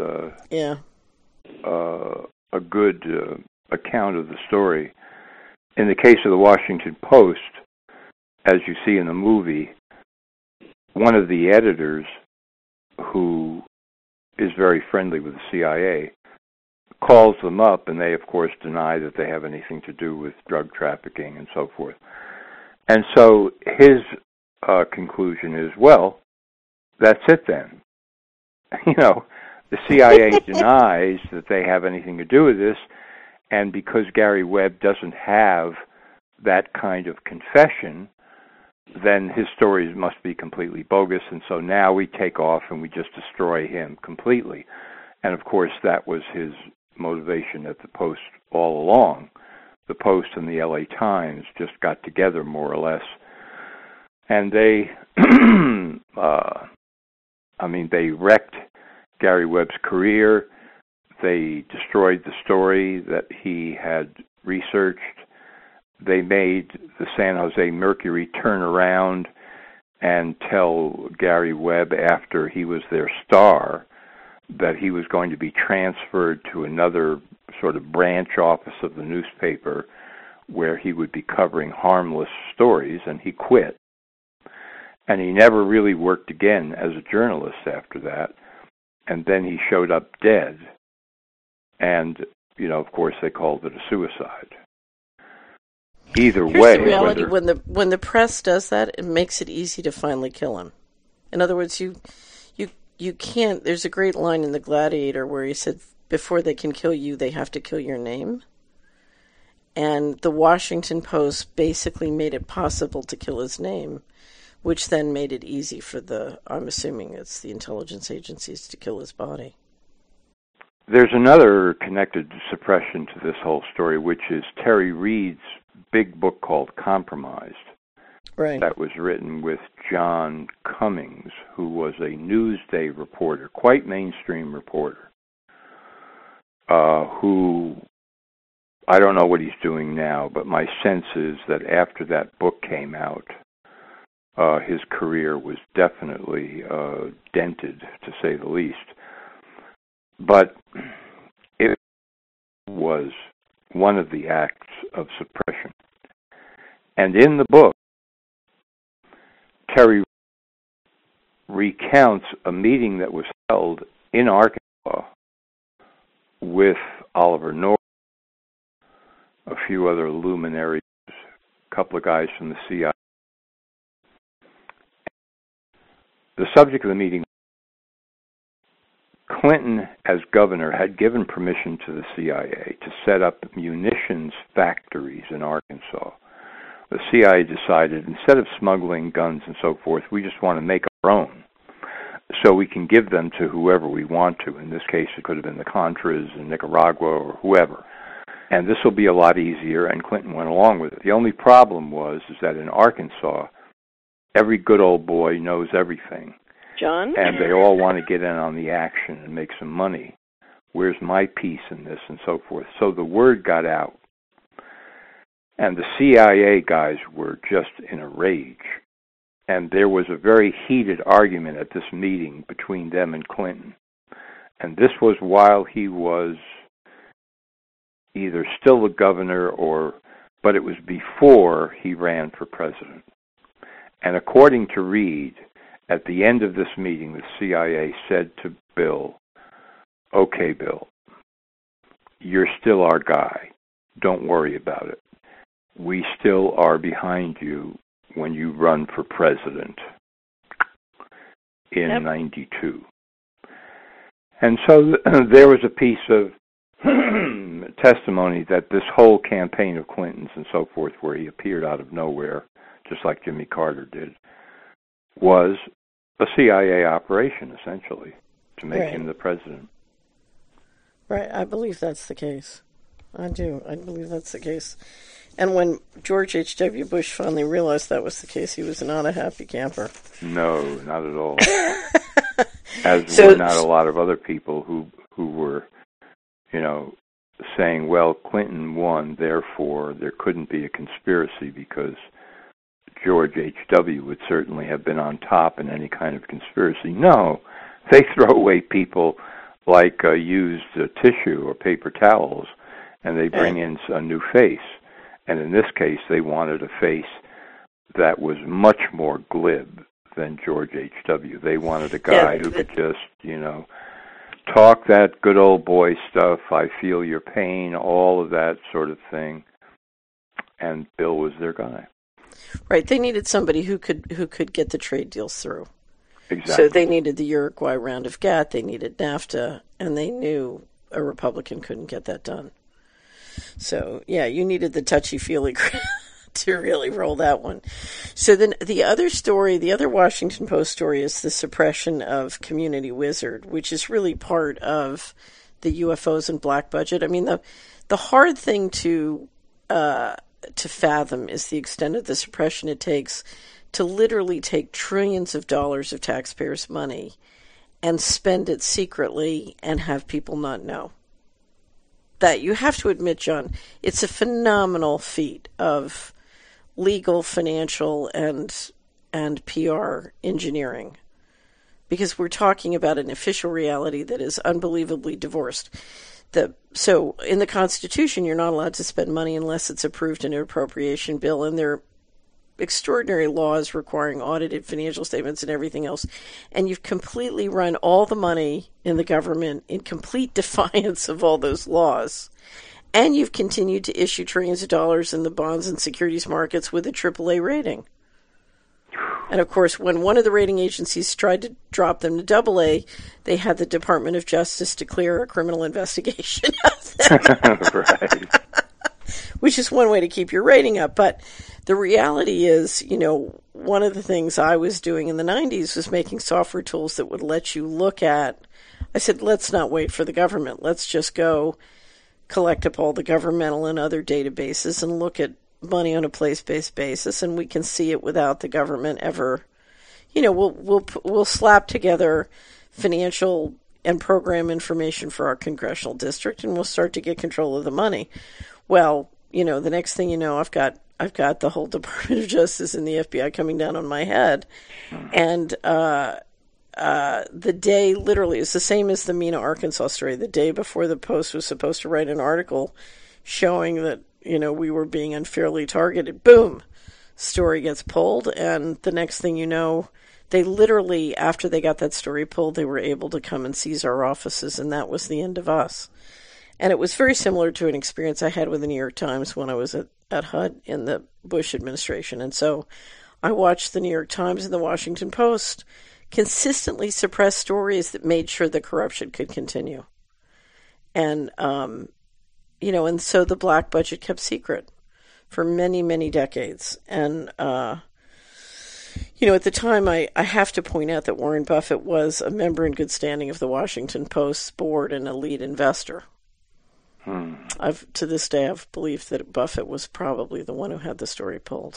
was a good account of the story. In the case of the Washington Post, as you see in the movie, one of the editors, who is very friendly with the CIA, calls them up, and they, of course, deny that they have anything to do with drug trafficking and so forth. And so his conclusion is, well, that's it then. The CIA denies that they have anything to do with this, and because Gary Webb doesn't have that kind of confession, then his stories must be completely bogus, and so now we take off and we just destroy him completely. And of course, that was his motivation at the Post all along. The Post and the LA Times just got together more or less, and they, they wrecked Gary Webb's career. They destroyed the story that he had researched. They made the San Jose Mercury turn around and tell Gary Webb, after he was their star, that he was going to be transferred to another sort of branch office of the newspaper where he would be covering harmless stories, and he quit. And he never really worked again as a journalist after that. And then he showed up dead. And, of course, they called it a suicide. Either way, the reality: when the press does that, it makes it easy to finally kill him. In other words, you can't. There's a great line in The Gladiator where he said, "Before they can kill you, they have to kill your name." And the Washington Post basically made it possible to kill his name, which then made it easy for I'm assuming it's the intelligence agencies, to kill his body. There's another connected suppression to this whole story, which is Terry Reid's big book called Compromised. Right. That was written with John Cummings, who was a Newsday reporter, quite mainstream reporter, who, I don't know what he's doing now, but my sense is that after that book came out, his career was definitely dented, to say the least. But it was one of the acts of suppression. And in the book, Terry recounts a meeting that was held in Arkansas with Oliver North, a few other luminaries, a couple of guys from the CIA. The subject of the meeting, Clinton, as governor, had given permission to the CIA to set up munitions factories in Arkansas. The CIA decided, instead of smuggling guns and so forth, we just want to make our own so we can give them to whoever we want to. In this case, it could have been the Contras in Nicaragua or whoever. And this will be a lot easier, and Clinton went along with it. The only problem is that in Arkansas, every good old boy knows everything. John? And they all want to get in on the action and make some money. Where's my piece in this, and so forth. So the word got out. And the CIA guys were just in a rage. And there was a very heated argument at this meeting between them and Clinton. And this was while he was either still the governor but it was before he ran for president. And according to Reid, at the end of this meeting, the CIA said to Bill, "Okay, Bill, you're still our guy. Don't worry about it. We still are behind you when you run for president in 92. And so there was a piece of testimony that this whole campaign of Clinton's and so forth, where he appeared out of nowhere, just like Jimmy Carter did, was a CIA operation, essentially, to make him the president. Right, I believe that's the case. I do. I believe that's the case. And when George H.W. Bush finally realized that was the case, he was not a happy camper. No, not at all. As were not a lot of other people who were, saying, well, Clinton won, therefore there couldn't be a conspiracy because George H.W. would certainly have been on top in any kind of conspiracy. No, they throw away people like used tissue or paper towels, and they bring in a new face. And in this case, they wanted a face that was much more glib than George H.W. They wanted a guy who could just, talk that good old boy stuff, I feel your pain, all of that sort of thing. And Bill was their guy. Right. They needed somebody who could get the trade deals through. Exactly. So they needed the Uruguay round of GATT, they needed NAFTA, and they knew a Republican couldn't get that done. So, yeah, you needed the touchy-feely to really roll that one. So then the other story, the other Washington Post story, is the suppression of Community Wizard, which is really part of the UFOs and black budget. I mean, the hard thing to fathom is the extent of the suppression it takes to literally take trillions of dollars of taxpayers' money and spend it secretly and have people not know. That you have to admit, John, it's a phenomenal feat of legal, financial, and PR engineering, because we're talking about an official reality that is unbelievably divorced. So in the Constitution, you're not allowed to spend money unless it's approved in an appropriation bill, and there are extraordinary laws requiring audited financial statements and everything else. And you've completely run all the money in the government in complete defiance of all those laws. And you've continued to issue trillions of dollars in the bonds and securities markets with a AAA rating. And of course, when one of the rating agencies tried to drop them to AA, they had the Department of Justice declare a criminal investigation of them. Right. Which is one way to keep your rating up. But the reality is, one of the things I was doing in the 90s was making software tools that would let you look at, I said, let's not wait for the government. Let's just go collect up all the governmental and other databases and look at money on a place-based basis, and we can see it without the government ever. We'll slap together financial and program information for our congressional district, and we'll start to get control of the money. Well, the next thing you know, I've got the whole Department of Justice and the FBI coming down on my head, and the day literally is the same as the Mena, Arkansas story. The day before the Post was supposed to write an article showing that we were being unfairly targeted, boom, story gets pulled, and the next thing you know, they literally, after they got that story pulled, they were able to come and seize our offices, and that was the end of us. And it was very similar to an experience I had with the New York Times when I was at HUD in the Bush administration. And so I watched the New York Times and the Washington Post consistently suppress stories that made sure the corruption could continue. And, and so the black budget kept secret for many, many decades. And, at the time, I have to point out that Warren Buffett was a member in good standing of the Washington Post's board and a lead investor. To this day, I've believed that Buffett was probably the one who had the story pulled.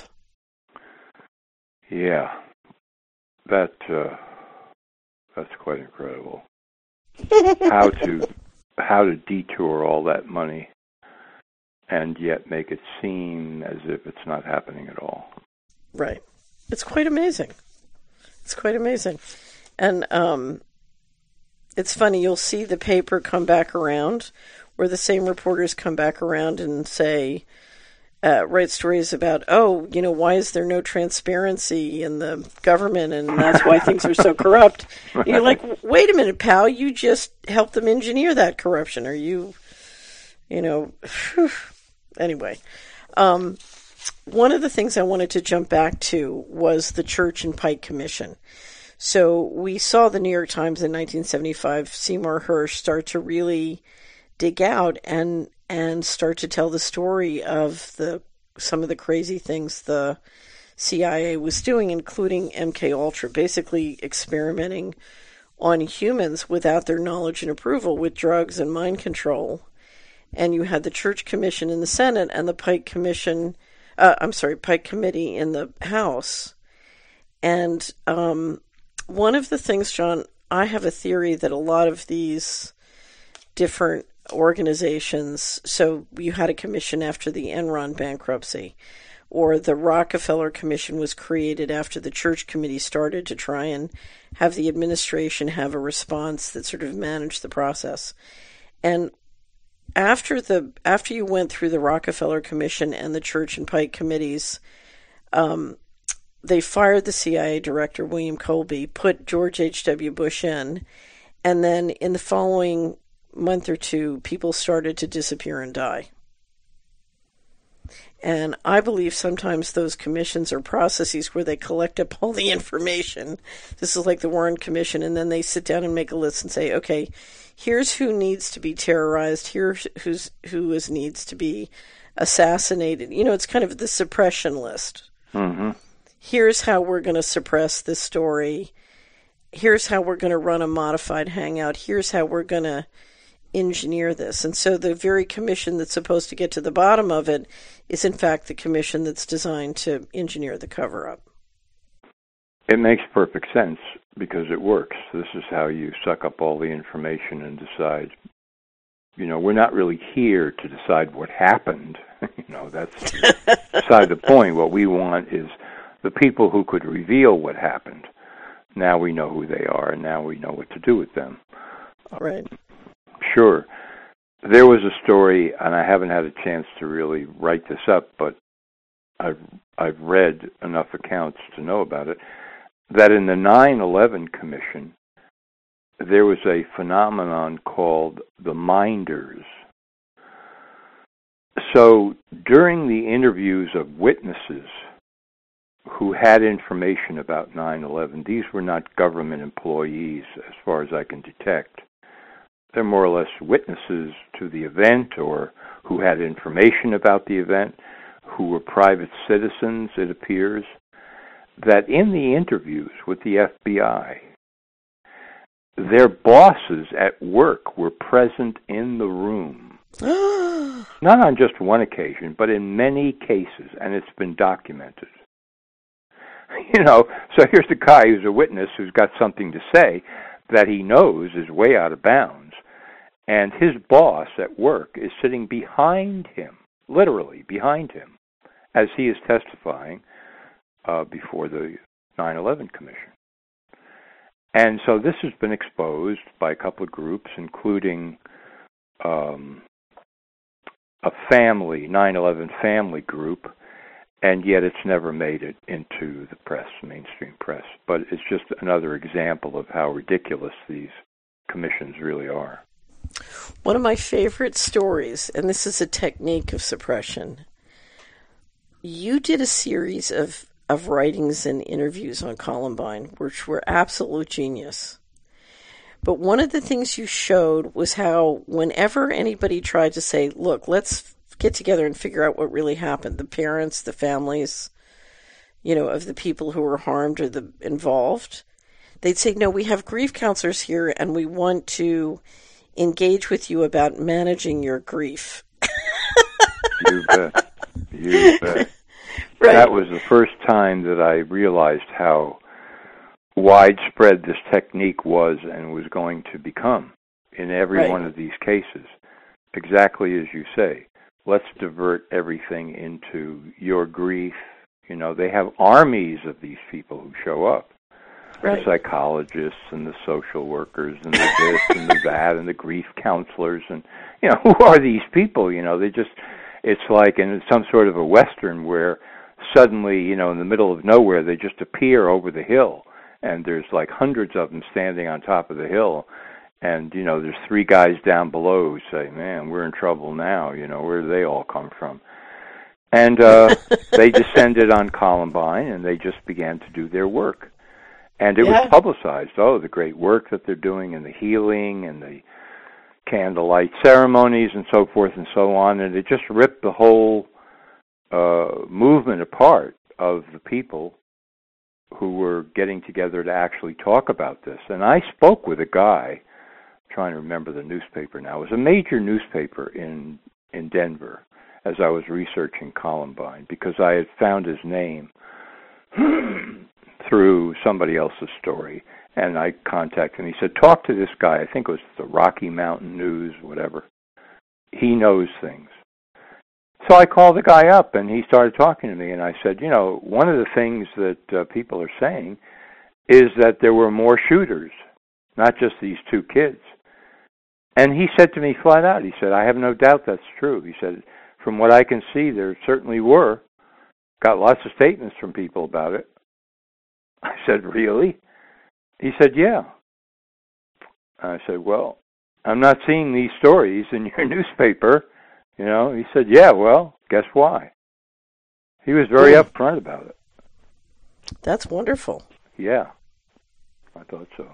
Yeah, that's quite incredible. How to detour all that money and yet make it seem as if it's not happening at all. Right. It's quite amazing. And it's funny, you'll see the paper come back around, where the same reporters come back around and say, write stories about, why is there no transparency in the government, and that's why things are so corrupt. And you're like, wait a minute, pal, you just helped them engineer that corruption. Are you, anyway. One of the things I wanted to jump back to was the Church and Pike Commission. So we saw the New York Times in 1975, Seymour Hersh, start to really dig out and start to tell the story of some of the crazy things the CIA was doing, including MKUltra, basically experimenting on humans without their knowledge and approval with drugs and mind control. And you had the Church Commission in the Senate and the Pike Commission, Pike Committee in the House. And one of the things, John, I have a theory that a lot of these different organizations, so you had a commission after the Enron bankruptcy, or the Rockefeller Commission was created after the Church Committee started to try and have the administration have a response that sort of managed the process. And after you went through the Rockefeller Commission and the Church and Pike committees, they fired the CIA director, William Colby, put George H.W. Bush in, and then in the following month or two, people started to disappear and die. And I believe sometimes those commissions are processes where they collect up all the information. This is like the Warren Commission, and then they sit down and make a list and say, okay, here's who needs to be terrorized, here's who needs to be assassinated. It's kind of the suppression list. Mm-hmm. Here's how we're going to suppress this story. Here's how we're going to run a modified hangout. Here's how we're going to engineer this. And so the very commission that's supposed to get to the bottom of it is in fact the commission that's designed to engineer the cover-up. It makes perfect sense because it works. This is how you suck up all the information and decide. We're not really here to decide what happened. That's beside the point. What we want is the people who could reveal what happened. Now we know who they are, and now we know what to do with them. Right. Sure. There was a story, and I haven't had a chance to really write this up, but I've read enough accounts to know about it, that in the 9/11 Commission, there was a phenomenon called the minders. So during the interviews of witnesses who had information about 9/11, these were not government employees as far as I can detect. They're more or less witnesses to the event or who had information about the event, who were private citizens, it appears, that in the interviews with the FBI, their bosses at work were present in the room. Not on just one occasion, but in many cases, and it's been documented. So here's a guy who's a witness who's got something to say that he knows is way out of bounds, and his boss at work is sitting behind him, literally behind him, as he is testifying before the 9/11 Commission. And so this has been exposed by a couple of groups, including a family, 9/11 family group, and yet it's never made it into the press, mainstream press. But it's just another example of how ridiculous these commissions really are. One of my favorite stories, and this is a technique of suppression, you did a series of writings and interviews on Columbine, which were absolute genius. But one of the things you showed was how whenever anybody tried to say, look, let's get together and figure out what really happened, the parents, the families, of the people who were harmed or the involved, they'd say, no, we have grief counselors here and we want to engage with you about managing your grief. You bet. You bet. Right. That was the first time that I realized how widespread this technique was and was going to become in every one of these cases. Exactly as you say. Let's divert everything into your grief. They have armies of these people who show up. Right. The psychologists and the social workers and the this and the that and the grief counselors and, who are these people? It's like in some sort of a Western where suddenly, in the middle of nowhere, they just appear over the hill, and there's like hundreds of them standing on top of the hill, and, there's three guys down below who say, man, we're in trouble now, where do they all come from? And they descended on Columbine, and they just began to do their work. And it was publicized, the great work that they're doing and the healing and the candlelight ceremonies and so forth and so on, and it just ripped the whole movement apart of the people who were getting together to actually talk about this. And I spoke with a guy, trying to remember the newspaper now. It was a major newspaper in Denver as I was researching Columbine because I had found his name through somebody else's story. And I contacted him. He said, talk to this guy. I think it was the Rocky Mountain News, whatever. He knows things. So I called the guy up, and he started talking to me, and I said, one of the things that people are saying is that there were more shooters, not just these two kids. And he said to me flat out, he said, I have no doubt that's true. He said, from what I can see, there certainly were. Got lots of statements from people about it. I said, really? He said, yeah. I said, well, I'm not seeing these stories in your newspaper. He said, yeah, well, guess why? He was very upfront about it. That's wonderful. Yeah, I thought so.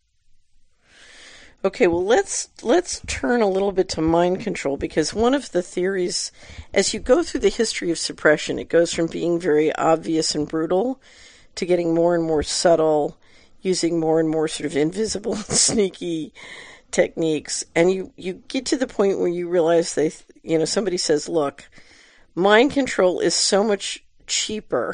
Okay, well, let's turn a little bit to mind control, because one of the theories, as you go through the history of suppression, it goes from being very obvious and brutal to getting more and more subtle, using more and more sort of invisible and sneaky techniques, and you get to the point where you realize somebody says, look, mind control is so much cheaper.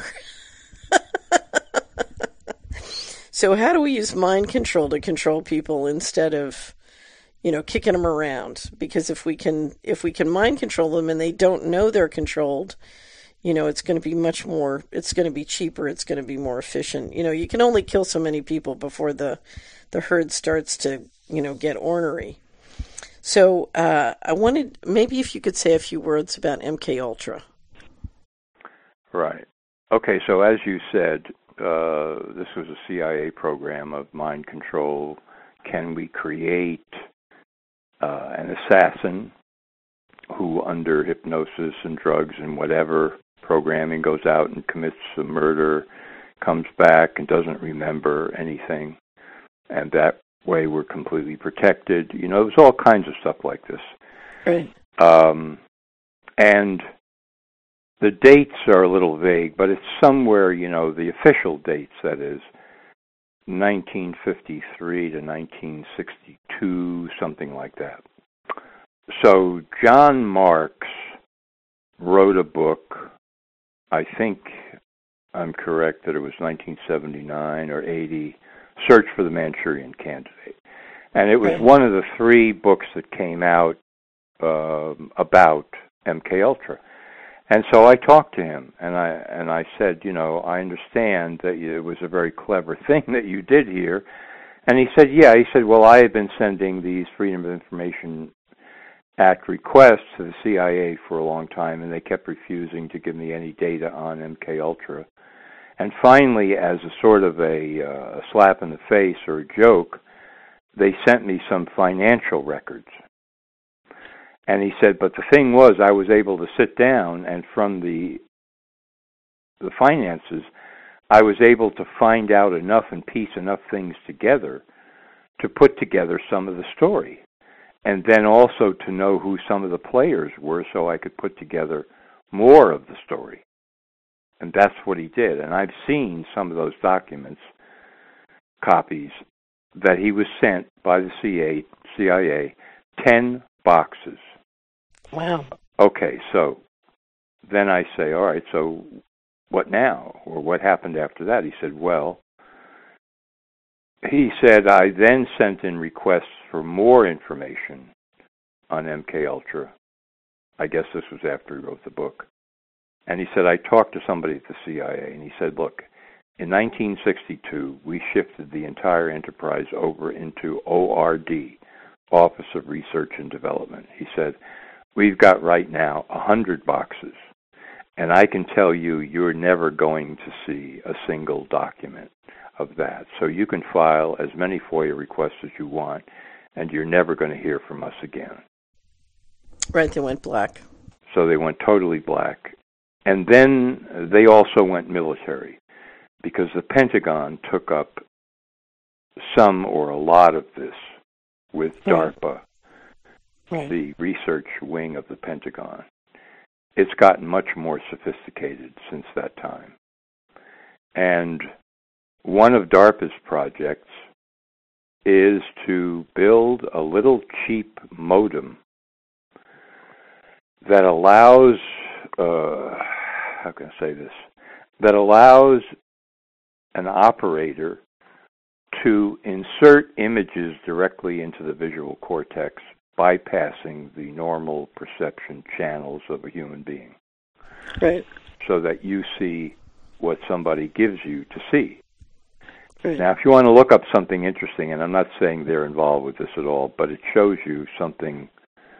So how do we use mind control to control people instead of, kicking them around? Because if we can mind control them and they don't know they're controlled, it's going to be it's going to be cheaper, it's going to be more efficient. You can only kill so many people before the herd starts to, get ornery. So I wanted, maybe if you could say a few words about MK Ultra. Right. Okay, so as you said, this was a CIA program of mind control. Can we create an assassin who, under hypnosis and drugs and whatever programming, goes out and commits a murder, comes back and doesn't remember anything, and that way we're completely protected? There's all kinds of stuff like this. Right. And the dates are a little vague, but it's somewhere, the official dates, that is, 1953 to 1962, something like that. So John Marks wrote a book, I think I'm correct that it was 1979 or 80, Search for the Manchurian Candidate. And it was one of the 3 books that came out about MKUltra. And so I talked to him, and I said, I understand that it was a very clever thing that you did here. And he said, yeah. He said, well, I had been sending these Freedom of Information Act requests to the CIA for a long time, and they kept refusing to give me any data on MKUltra. And finally, as a sort of a slap in the face or a joke, they sent me some financial records. And he said, but the thing was, I was able to sit down, and from the finances, I was able to find out enough and piece enough things together to put together some of the story. And then also to know who some of the players were so I could put together more of the story. And that's what he did. And I've seen some of those documents, copies, that he was sent by the CIA, 10 boxes. Wow. Okay, so then I say, all right, so what now? Or what happened after that? He said, I then sent in requests for more information on MKUltra. I guess this was after he wrote the book. And he said, I talked to somebody at the CIA, and he said, look, in 1962, we shifted the entire enterprise over into ORD, Office of Research and Development. He said, we've got right now 100 boxes, and I can tell you, you're never going to see a single document of that. So you can file as many FOIA requests as you want, and you're never going to hear from us again. Right, they went black. So they went totally black. And then they also went military, because the Pentagon took up some or a lot of this with DARPA, the research wing of the Pentagon. It's gotten much more sophisticated since that time. And one of DARPA's projects is to build a little cheap modem that allows, how can I say this, that allows an operator to insert images directly into the visual cortex, bypassing the normal perception channels of a human being. Right. So that you see what somebody gives you to see. Right. Now, if you want to look up something interesting, and I'm not saying they're involved with this at all, but it shows you something.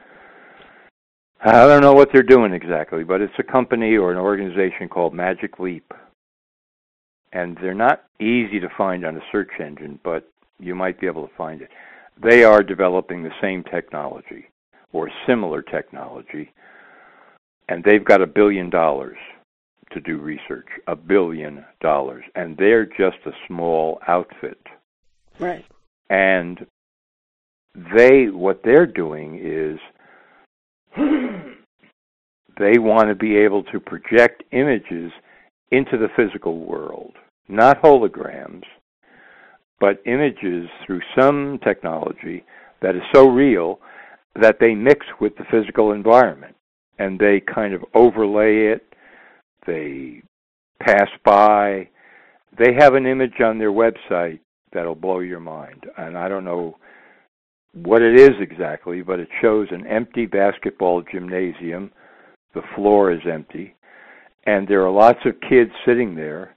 I don't know what they're doing exactly, but it's a company or an organization called Magic Leap. And they're not easy to find on a search engine, but you might be able to find it. They are developing the same technology or similar technology, and they've got $1 billion to do research, $1 billion, and they're just a small outfit. Right. And what they're doing is they want to be able to project images into the physical world, not holograms, but images through some technology that is so real that they mix with the physical environment, and they kind of overlay it, they pass by. They have an image on their website that'll blow your mind, and I don't know what it is exactly, but it shows an empty basketball gymnasium. The floor is empty, and there are lots of kids sitting there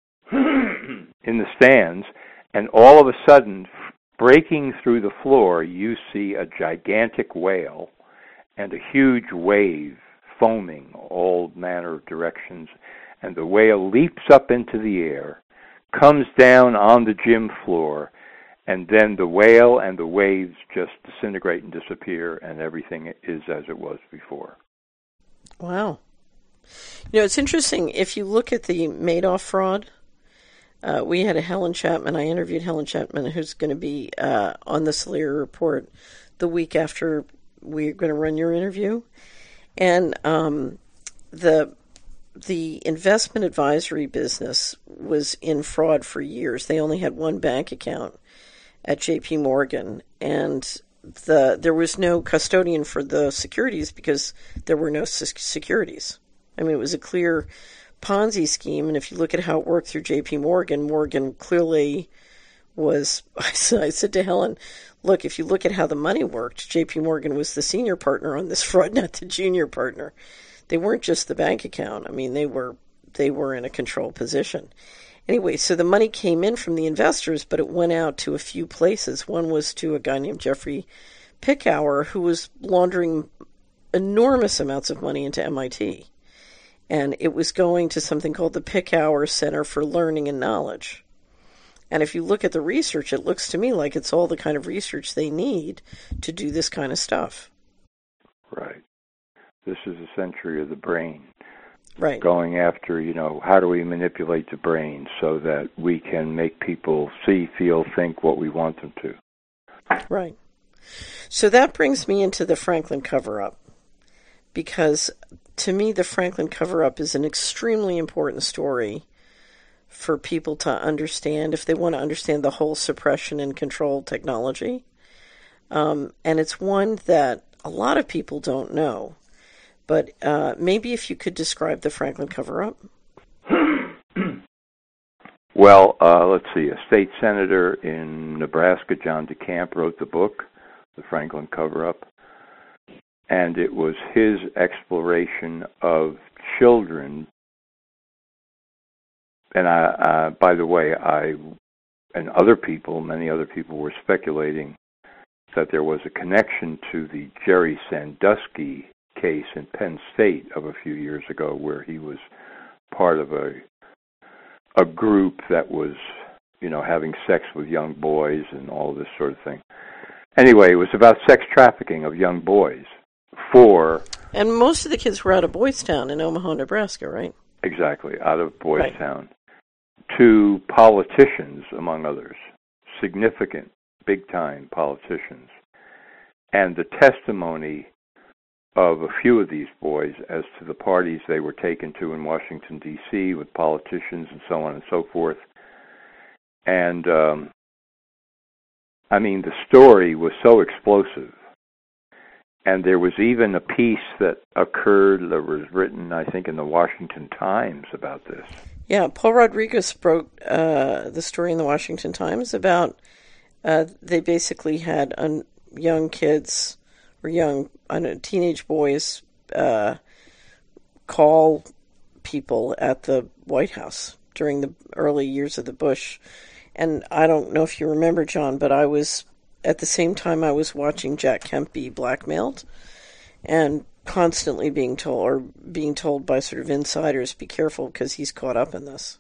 in the stands, and all of a sudden, breaking through the floor, you see a gigantic whale and a huge wave foaming all manner of directions, and the whale leaps up into the air, comes down on the gym floor, and then the whale and the waves just disintegrate and disappear, and everything is as it was before. Wow. It's interesting. If you look at the Madoff fraud, we had Helen Chapman. I interviewed Helen Chapman, who's going to be on the Salieri Report the week after we're going to run your interview. And the investment advisory business was in fraud for years. They only had one bank account at J.P. Morgan, and there was no custodian for the securities because there were no securities. I mean, it was a clear Ponzi scheme, and if you look at how it worked through J.P. Morgan, Morgan clearly was, I said to Helen, look, if you look at how the money worked, J.P. Morgan was the senior partner on this fraud, not the junior partner. They weren't just the bank account. I mean, they were in a control position. Anyway, so the money came in from the investors, but it went out to a few places. One was to a guy named Jeffrey Pickauer, who was laundering enormous amounts of money into MIT. And it was going to something called the Pickauer Center for Learning and Knowledge. And if you look at the research, it looks to me like it's all the kind of research they need to do this kind of stuff. Right. This is a century of the brain. Right. Going after, how do we manipulate the brain so that we can make people see, feel, think what we want them to. Right. So that brings me into the Franklin cover-up, because to me the Franklin cover-up is an extremely important story for people to understand if they want to understand the whole suppression and control technology. And it's one that a lot of people don't know. But maybe if you could describe the Franklin cover-up. Well, let's see. A state senator in Nebraska, John DeCamp, wrote the book, The Franklin Cover-Up. And it was his exploration of children. And by the way, and many other people were speculating that there was a connection to the Jerry Sandusky case in Penn State of a few years ago, where he was part of a group that was, having sex with young boys and all this sort of thing. Anyway, it was about sex trafficking of young boys And most of the kids were out of Boys Town in Omaha, Nebraska, right? Exactly, out of Boys Town. To politicians, among others, significant, big-time politicians. And the testimony of a few of these boys as to the parties they were taken to in Washington, D.C. with politicians and so on and so forth. And, the story was so explosive. And there was even a piece that was written, I think, in the Washington Times about this. Yeah, Paul Rodriguez wrote the story in the Washington Times about they basically had young kids or teenage boys call people at the White House during the early years of the Bush. And I don't know if you remember, John, but at the same time I was watching Jack Kemp be blackmailed and constantly being told by sort of insiders, be careful because he's caught up in this.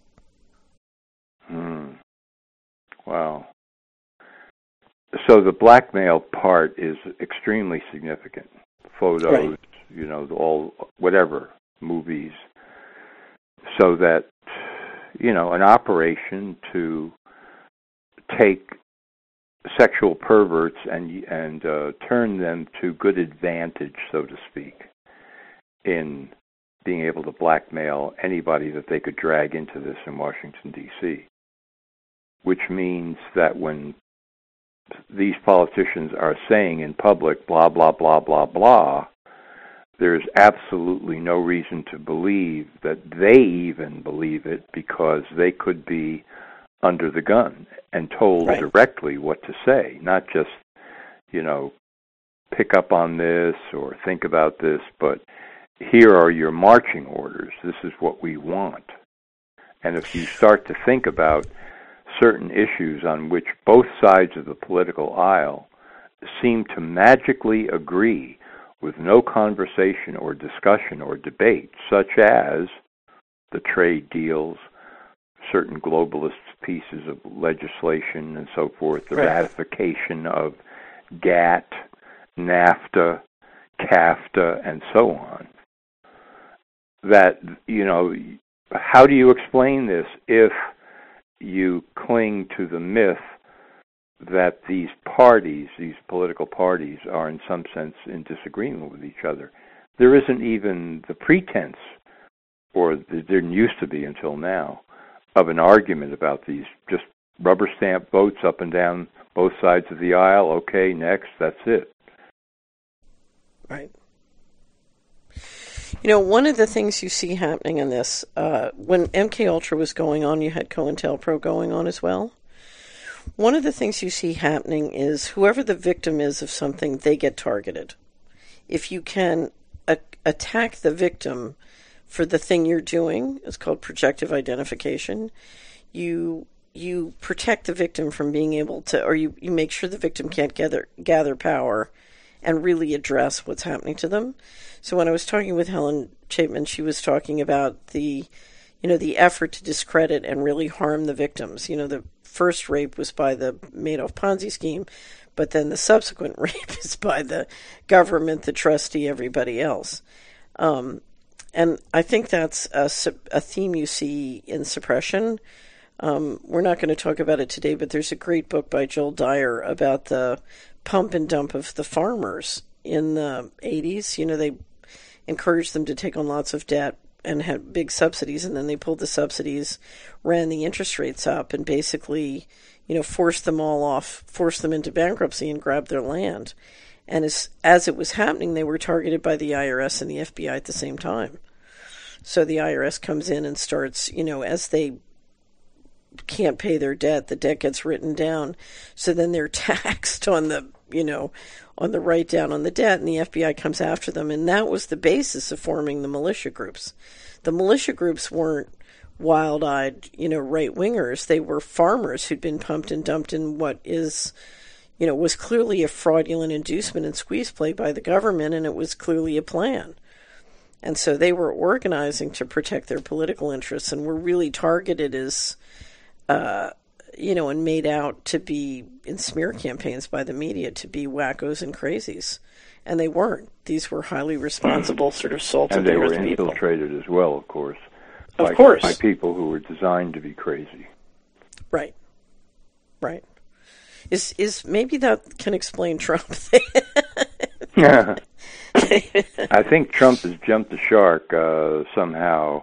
Wow. So the blackmail part is extremely significant. Photos, all, whatever, movies. So that, an operation to take sexual perverts and turn them to good advantage, so to speak, in being able to blackmail anybody that they could drag into this in Washington, D.C., which means that when these politicians are saying in public, blah, blah, blah, blah, blah, there's absolutely no reason to believe that they even believe it, because they could be under the gun and told directly what to say, not just, pick up on this or think about this, but here are your marching orders. This is what we want. And if you start to think about certain issues on which both sides of the political aisle seem to magically agree with no conversation or discussion or debate, such as the trade deals, certain globalist pieces of legislation and so forth, the ratification of GATT, NAFTA, CAFTA, and so on, that, how do you explain this if you cling to the myth that these parties, these political parties, are in some sense in disagreement with each other? There isn't even the pretense, or there didn't used to be until now, of an argument about these just rubber stamp votes up and down both sides of the aisle. Okay, next, that's it. Right. One of the things you see happening in this, when MKUltra was going on, you had COINTELPRO going on as well. One of the things you see happening is whoever the victim is of something, they get targeted. If you can attack the victim for the thing you're doing, it's called projective identification, you protect the victim from being able to, or you make sure the victim can't gather power and really address what's happening to them. So when I was talking with Helen Chapman, she was talking about the effort to discredit and really harm the victims. The first rape was by the Madoff Ponzi scheme, but then the subsequent rape is by the government, the trustee, everybody else. And I think that's a theme you see in suppression. We're not going to talk about it today, but there's a great book by Joel Dyer about the pump and dump of the farmers in the 80s. They encouraged them to take on lots of debt and had big subsidies, and then they pulled the subsidies, ran the interest rates up, and basically, forced them all off, forced them into bankruptcy and grabbed their land. And as it was happening, they were targeted by the IRS and the FBI at the same time. So the IRS comes in and starts, as they can't pay their debt, the debt gets written down. So then they're taxed on the, on the write down on the debt, and the FBI comes after them. And that was the basis of forming the militia groups. The militia groups weren't wild-eyed, right-wingers. They were farmers who'd been pumped and dumped in what is, was clearly a fraudulent inducement and squeeze play by the government, and it was clearly a plan. And so they were organizing to protect their political interests and were really targeted as, and made out to be in smear campaigns by the media to be wackos and crazies. And they weren't. These were highly responsible sort of salt and earth people. And they were infiltrated as well, of course. Of course. By people who were designed to be crazy. Right. Right. Is maybe that can explain Trump. I think Trump has jumped the shark somehow,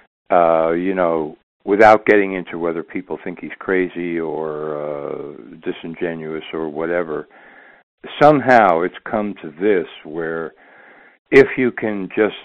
without getting into whether people think he's crazy or disingenuous or whatever. Somehow it's come to this where if you can just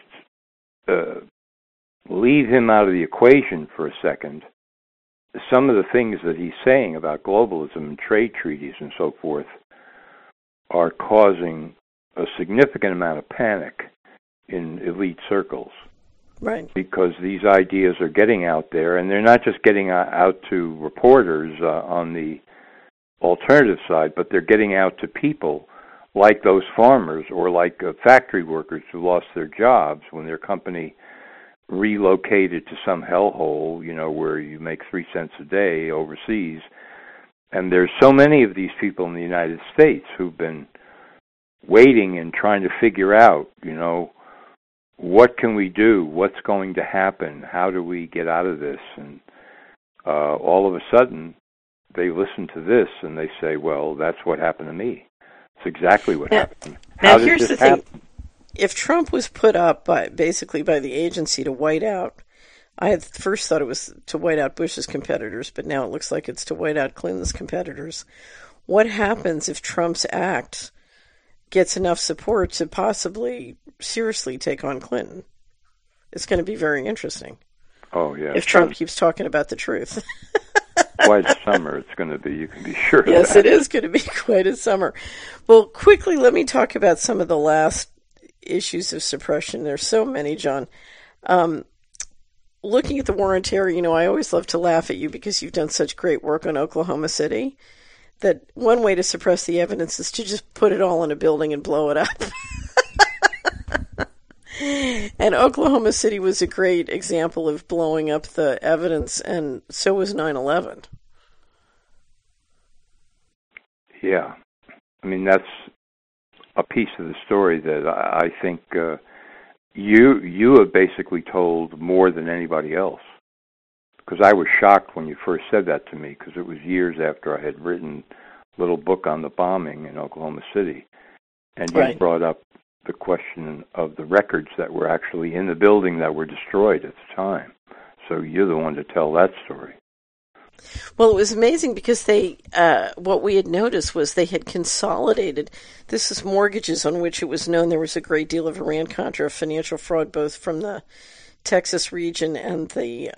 leave him out of the equation for a second, some of the things that he's saying about globalism and trade treaties and so forth are causing a significant amount of panic in elite circles. Right. Because these ideas are getting out there, and they're not just getting out to reporters on the alternative side, but they're getting out to people like those farmers or like factory workers who lost their jobs when their company relocated to some hellhole, where you make 3 cents a day overseas. And there's so many of these people in the United States who've been waiting and trying to figure out, what can we do? What's going to happen? How do we get out of this? And all of a sudden, they listen to this and they say, well, that's what happened to me. It's exactly what happened. Now here's the thing. If Trump was put up by the agency to white out, I had first thought it was to white out Bush's competitors, but now it looks like it's to white out Clinton's competitors. what happens if Trump's act gets enough support to possibly seriously take on Clinton. It's going to be very interesting. Oh, yeah. If Trump keeps talking about the truth. Quite a summer it's going to be, you can be sure of that. Yes, it is going to be quite a summer. Well, quickly, let me talk about some of the last issues of suppression. There's so many, John. Looking at the war on terror, I always love to laugh at you because you've done such great work on Oklahoma City. That one way to suppress the evidence is to just put it all in a building and blow it up. And Oklahoma City was a great example of blowing up the evidence, and so was 9/11. Yeah. I mean, that's a piece of the story that I think you have basically told more than anybody else. Because I was shocked when you first said that to me, because it was years after I had written a little book on the bombing in Oklahoma City. And you brought up the question of the records that were actually in the building that were destroyed at the time. So you're the one to tell that story. Well, it was amazing because what we had noticed was they had consolidated. This is mortgages on which it was known there was a great deal of Iran-Contra financial fraud, both from the Texas region and the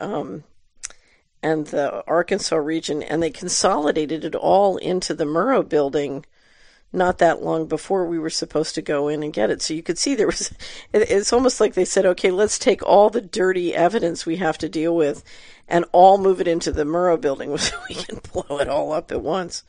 Arkansas region, and they consolidated it all into the Murrow building not that long before we were supposed to go in and get it. So you could see it's almost like they said, okay, let's take all the dirty evidence we have to deal with and all move it into the Murrow building so we can blow it all up at once.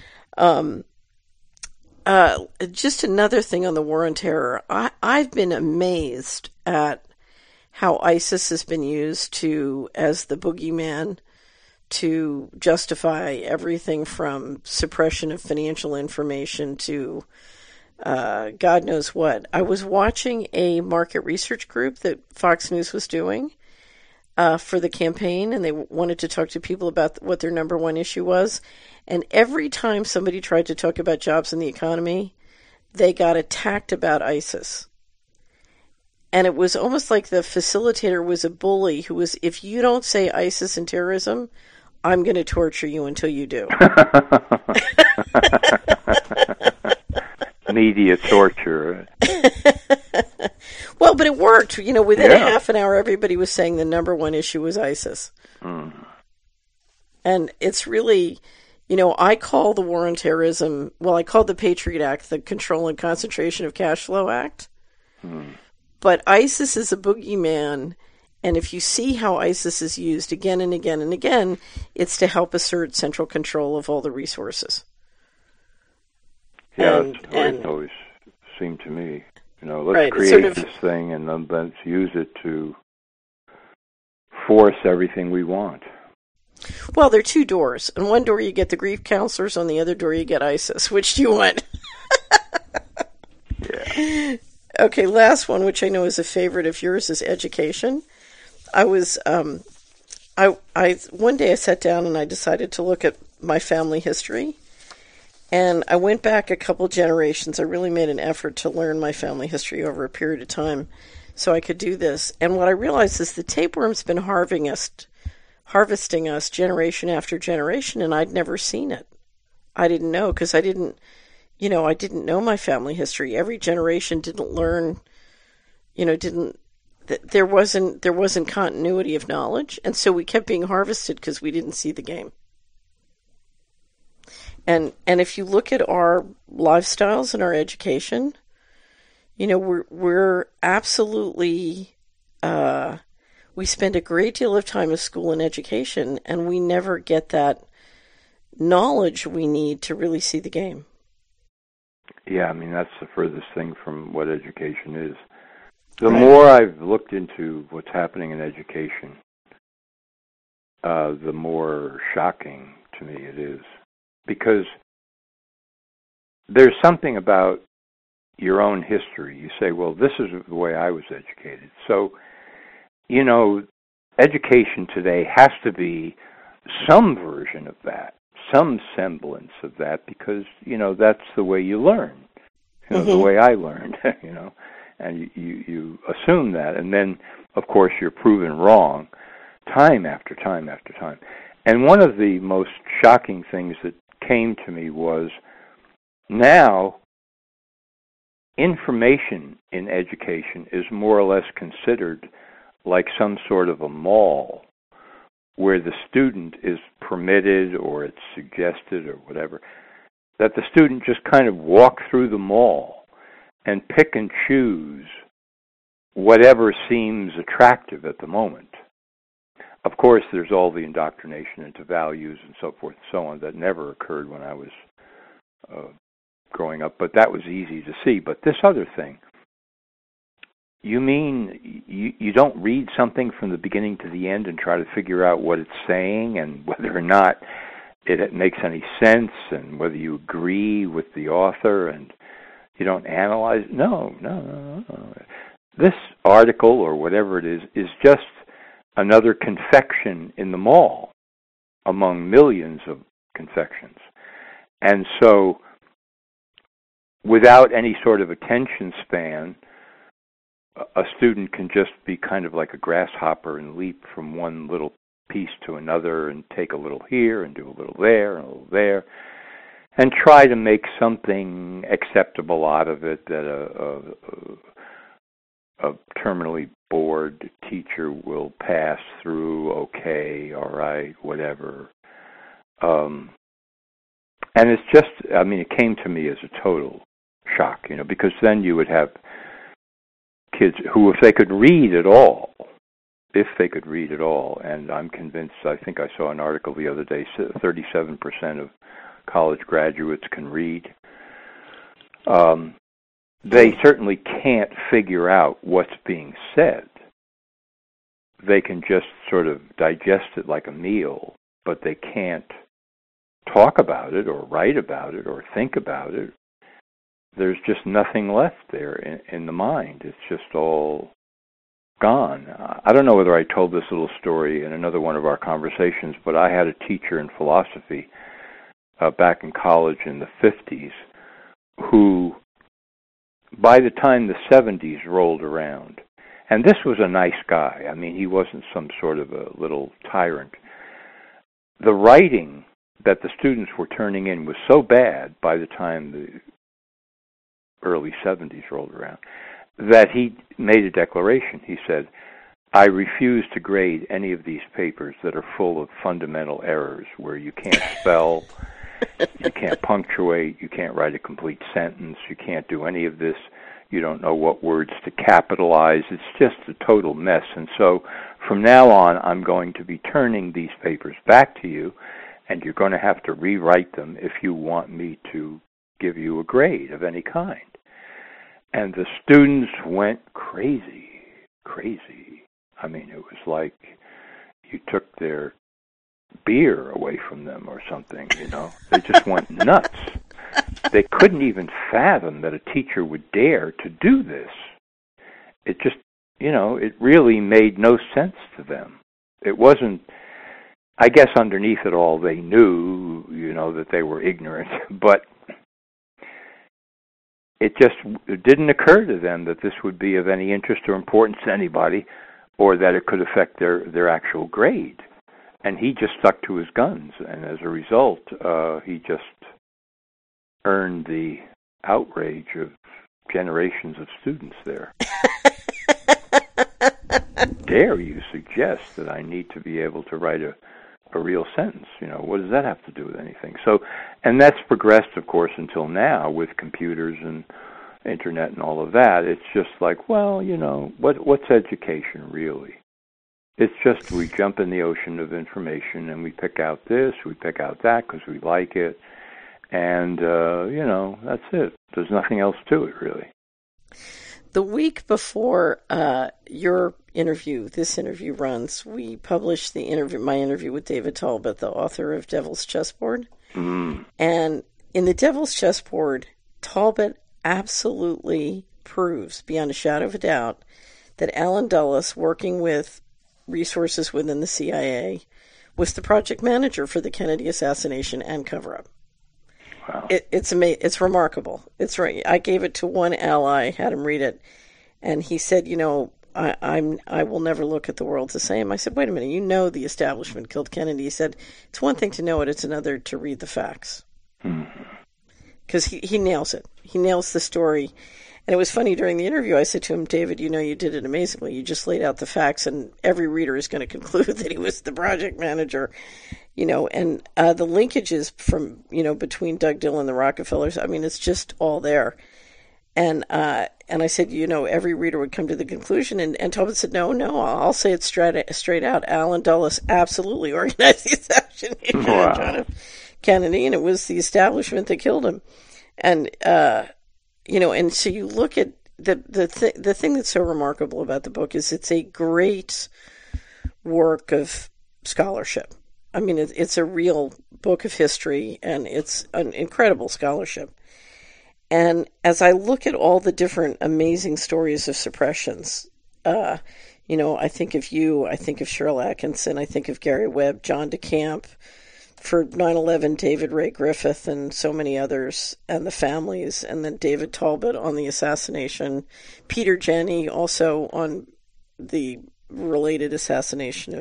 Just another thing on the war on terror. I've been amazed at how ISIS has been used as the boogeyman to justify everything from suppression of financial information to God knows what. I was watching a market research group that Fox News was doing for the campaign, and they wanted to talk to people about what their number one issue was. And every time somebody tried to talk about jobs in the economy, they got attacked about ISIS. And it was almost like the facilitator was a bully who was, if you don't say ISIS and terrorism, I'm going to torture you until you do. Media torture. Well, but it worked. Within a half an hour, everybody was saying the number one issue was ISIS. And it's really, I call the war on terrorism, I call the Patriot Act the Control and Concentration of Cash Flow Act. But ISIS is a boogeyman, and if you see how ISIS is used again and again and again, it's to help assert central control of all the resources. Yeah, that's the way it always seemed to me. Let's create this thing and then let's use it to force everything we want. Well, there are two doors. On one door you get the grief counselors, on the other door you get ISIS. Which do you want? Yeah. Okay, last one, which I know is a favorite of yours, is education. I was, one day I sat down and I decided to look at my family history. And I went back a couple generations. I really made an effort to learn my family history over a period of time so I could do this. And what I realized is the tapeworm's been harvesting us generation after generation, and I'd never seen it. I didn't know because I didn't know my family history. Every generation didn't learn, there wasn't continuity of knowledge, and so we kept being harvested because we didn't see the game. And if you look at our lifestyles and our education, we're absolutely we spend a great deal of time in school and education, and we never get that knowledge we need to really see the game. Yeah, I mean, that's the furthest thing from what education is. The more I've looked into what's happening in education, the more shocking to me it is. Because there's something about your own history. You say, well, this is the way I was educated. So, education today has to be some version of that, some semblance of that, because, that's the way you learn, the way I learned, and you assume that. And then, of course, you're proven wrong time after time after time. And one of the most shocking things that came to me was now information in education is more or less considered like some sort of a mall where the student is permitted or it's suggested or whatever, that the student just kind of walk through the mall and pick and choose whatever seems attractive at the moment. Of course, there's all the indoctrination into values and so forth and so on that never occurred when I was growing up, but that was easy to see. But this other thing, you mean you don't read something from the beginning to the end and try to figure out what it's saying and whether or not it makes any sense and whether you agree with the author, and you don't analyze? No. This article or whatever it is just another confection in the mall among millions of confections. And so without any sort of attention span, a student can just be kind of like a grasshopper and leap from one little piece to another and take a little here and do a little there and a little there and try to make something acceptable out of it that a terminally bored teacher will pass through, okay, all right, whatever. And it's just, it came to me as a total shock, because then you would have kids who, if they could read at all, and I'm convinced, I think I saw an article the other day, 37% of college graduates can read. They certainly can't figure out what's being said. They can just sort of digest it like a meal, but they can't talk about it or write about it or think about it. There's just nothing left there in the mind. It's just all gone. I don't know whether I told this little story in another one of our conversations, but I had a teacher in philosophy back in college in the 50s who, by the time the 70s rolled around, and this was a nice guy. He wasn't some sort of a little tyrant. The writing that the students were turning in was so bad by the time the early 70s rolled around that he made a declaration. He said, I refuse to grade any of these papers that are full of fundamental errors where you can't spell, you can't punctuate, you can't write a complete sentence, you can't do any of this, you don't know what words to capitalize. It's just a total mess. And so from now on, I'm going to be turning these papers back to you, and you're going to have to rewrite them if you want me to give you a grade of any kind. And the students went crazy. It was like you took their beer away from them or something, They just went nuts. They couldn't even fathom that a teacher would dare to do this. It just, it really made no sense to them. It wasn't, I guess underneath it all they knew, that they were ignorant, but it didn't occur to them that this would be of any interest or importance to anybody, or that it could affect their actual grade. And he just stuck to his guns, and as a result, he just earned the outrage of generations of students there. Dare you suggest that I need to be able to write a real sentence? What does that have to do with anything? So, and that's progressed, of course, until now with computers and internet and all of that. It's just like, well, what's education really? It's just we jump in the ocean of information and we pick out this, we pick out that because we like it, and, that's it. There's nothing else to it, really. The week before this interview runs, we published my interview with David Talbot, the author of Devil's Chessboard. Mm. And in the Devil's Chessboard, Talbot absolutely proves, beyond a shadow of a doubt, that Allen Dulles, working with resources within the CIA, was the project manager for the Kennedy assassination and cover-up. Wow. It's remarkable. It's right. I gave it to one ally, had him read it, and he said, I will never look at the world the same. I said, wait a minute, the establishment killed Kennedy. He said, it's one thing to know it, it's another to read the facts. Because he nails it. He nails the story. And it was funny during the interview, I said to him, David, you know, you did it amazingly. You just laid out the facts, and every reader is going to conclude that he was the project manager, you know, and the linkages from, you know, between Doug Dill and the Rockefellers, I mean, it's just all there. And I said, you know, every reader would come to the conclusion, and Tobin said, no, I'll say it straight out. Allen Dulles absolutely organized the assassination of John F. Kennedy, and it was the establishment that killed him. And, you know, and so you look at the thing that's so remarkable about the book is it's a great work of scholarship. I mean, it's a real book of history, and it's an incredible scholarship. And as I look at all the different amazing stories of suppressions, you know, I think of you, I think of Shirl Atkinson, I think of Gary Webb, John DeCamp, for 9/11, David Ray Griffith, and so many others, and the families, and then David Talbot on the assassination, Peter Jenney also on the related assassination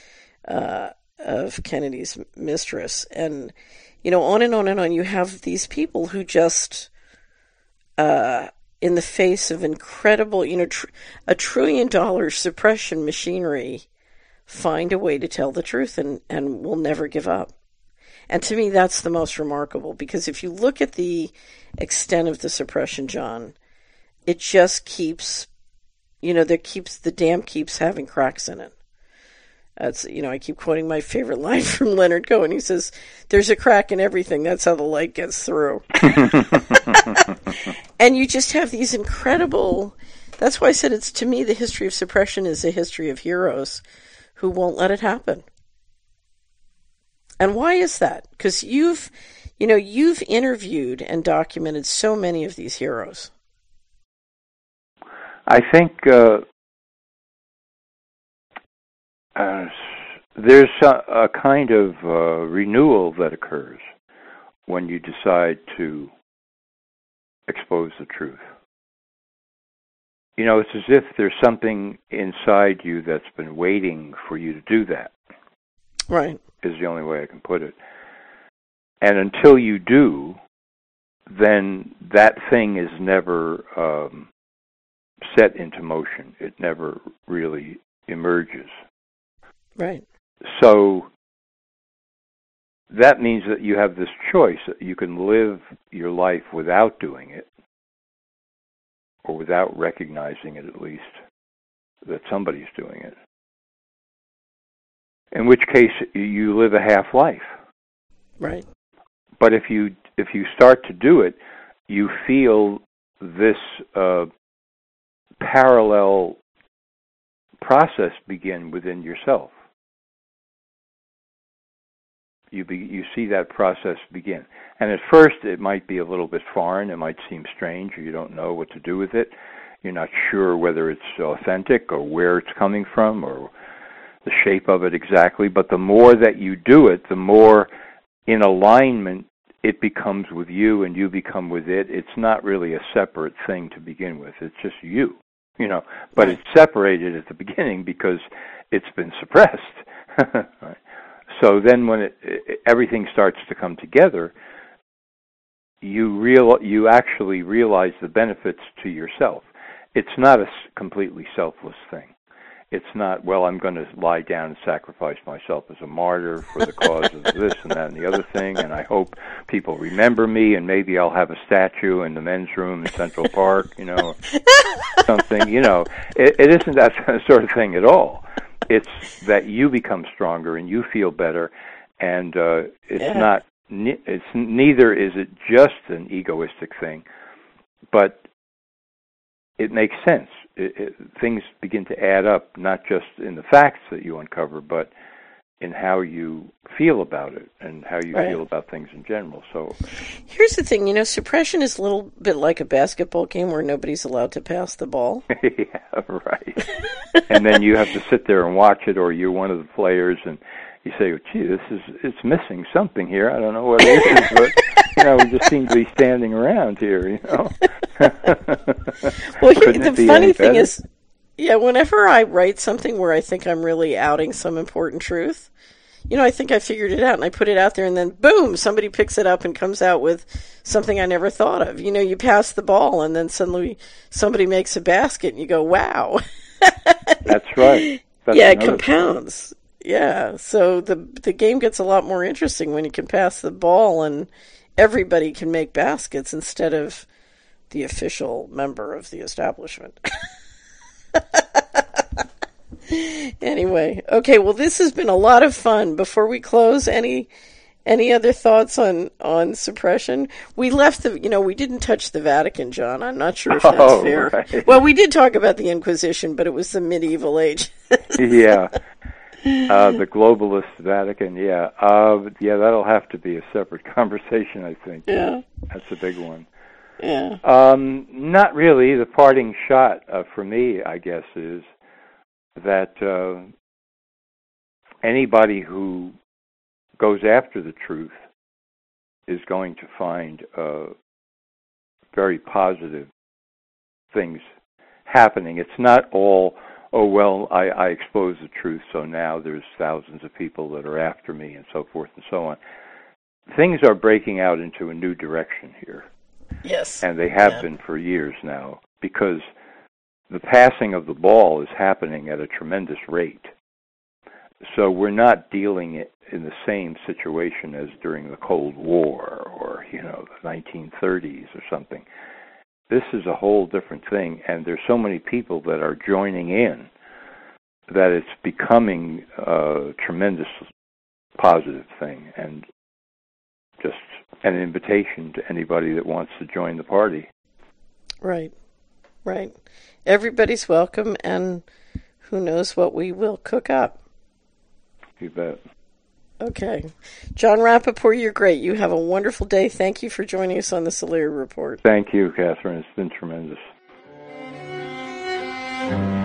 of Kennedy's mistress, and you know, on and on and on. You have these people who just, in the face of incredible, you know, $1 trillion suppression machinery, find a way to tell the truth and will never give up. And to me, that's the most remarkable, because if you look at the extent of the suppression, John, it just keeps, you know, the dam keeps having cracks in it. That's, you know, I keep quoting my favorite line from Leonard Cohen. He says, "There's a crack in everything. That's how the light gets through." And you just have these incredible, that's why I said it's, to me, the history of suppression is a history of heroes who won't let it happen. And why is that? Because you've interviewed and documented so many of these heroes. I think there's a kind of renewal that occurs when you decide to expose the truth. You know, it's as if there's something inside you that's been waiting for you to do that. Right. Is the only way I can put it. And until you do, then that thing is never set into motion. It never really emerges. Right. So that means that you have this choice. You can live your life without doing it, or without recognizing it, at least, that somebody's doing it. In which case, you live a half life. Right. But if you start to do it, you feel this parallel process begin within yourself. You see that process begin. And at first, it might be a little bit foreign. It might seem strange, or you don't know what to do with it. You're not sure whether it's authentic or where it's coming from or the shape of it exactly. But the more that you do it, the more in alignment it becomes with you and you become with it. It's not really a separate thing to begin with. It's just you, but it's separated at the beginning because it's been suppressed. Right? So then when everything starts to come together, you actually realize the benefits to yourself. It's not a completely selfless thing. It's not, well, I'm going to lie down and sacrifice myself as a martyr for the cause of this and that and the other thing, and I hope people remember me, and maybe I'll have a statue in the men's room in Central Park, something, It isn't that sort of thing at all. It's that you become stronger and you feel better, and it's neither is it just an egoistic thing, but it makes sense. Things begin to add up, not just in the facts that you uncover, but in how you feel about it and how you feel about things in general. So, here's the thing, suppression is a little bit like a basketball game where nobody's allowed to pass the ball. Yeah, right. And then you have to sit there and watch it, or you're one of the players, and you say, oh, gee, it's missing something here. I don't know what it is, but we just seem to be standing around here, Well, the funny thing is, whenever I write something where I think I'm really outing some important truth, I think I figured it out, and I put it out there, and then boom, somebody picks it up and comes out with something I never thought of. You pass the ball, and then suddenly somebody makes a basket, and you go, wow. That's right. It compounds. Yeah, so the game gets a lot more interesting when you can pass the ball and everybody can make baskets instead of the official member of the establishment. Anyway, okay, well, this has been a lot of fun. Before we close, any other thoughts on suppression? We left we didn't touch the Vatican, John. I'm not sure if that's fair. Right. Well, we did talk about the Inquisition, but it was the medieval age. Yeah. The globalist Vatican, yeah. That'll have to be a separate conversation, I think. Yeah. That's a big one. Yeah. Not really. The parting shot for me, I guess, is that anybody who goes after the truth is going to find very positive things happening. It's not all, I exposed the truth, so now there's thousands of people that are after me, and so forth and so on. Things are breaking out into a new direction here. Yes. And they have been for years now, because the passing of the ball is happening at a tremendous rate. So we're not dealing in the same situation as during the Cold War or, the 1930s or something. This is a whole different thing, and there's so many people that are joining in that it's becoming a tremendous positive thing, and just an invitation to anybody that wants to join the party. Right. Everybody's welcome, and who knows what we will cook up. You bet. Okay. John Rappaport, you're great. You have a wonderful day. Thank you for joining us on the Solari Report. Thank you, Catherine. It's been tremendous.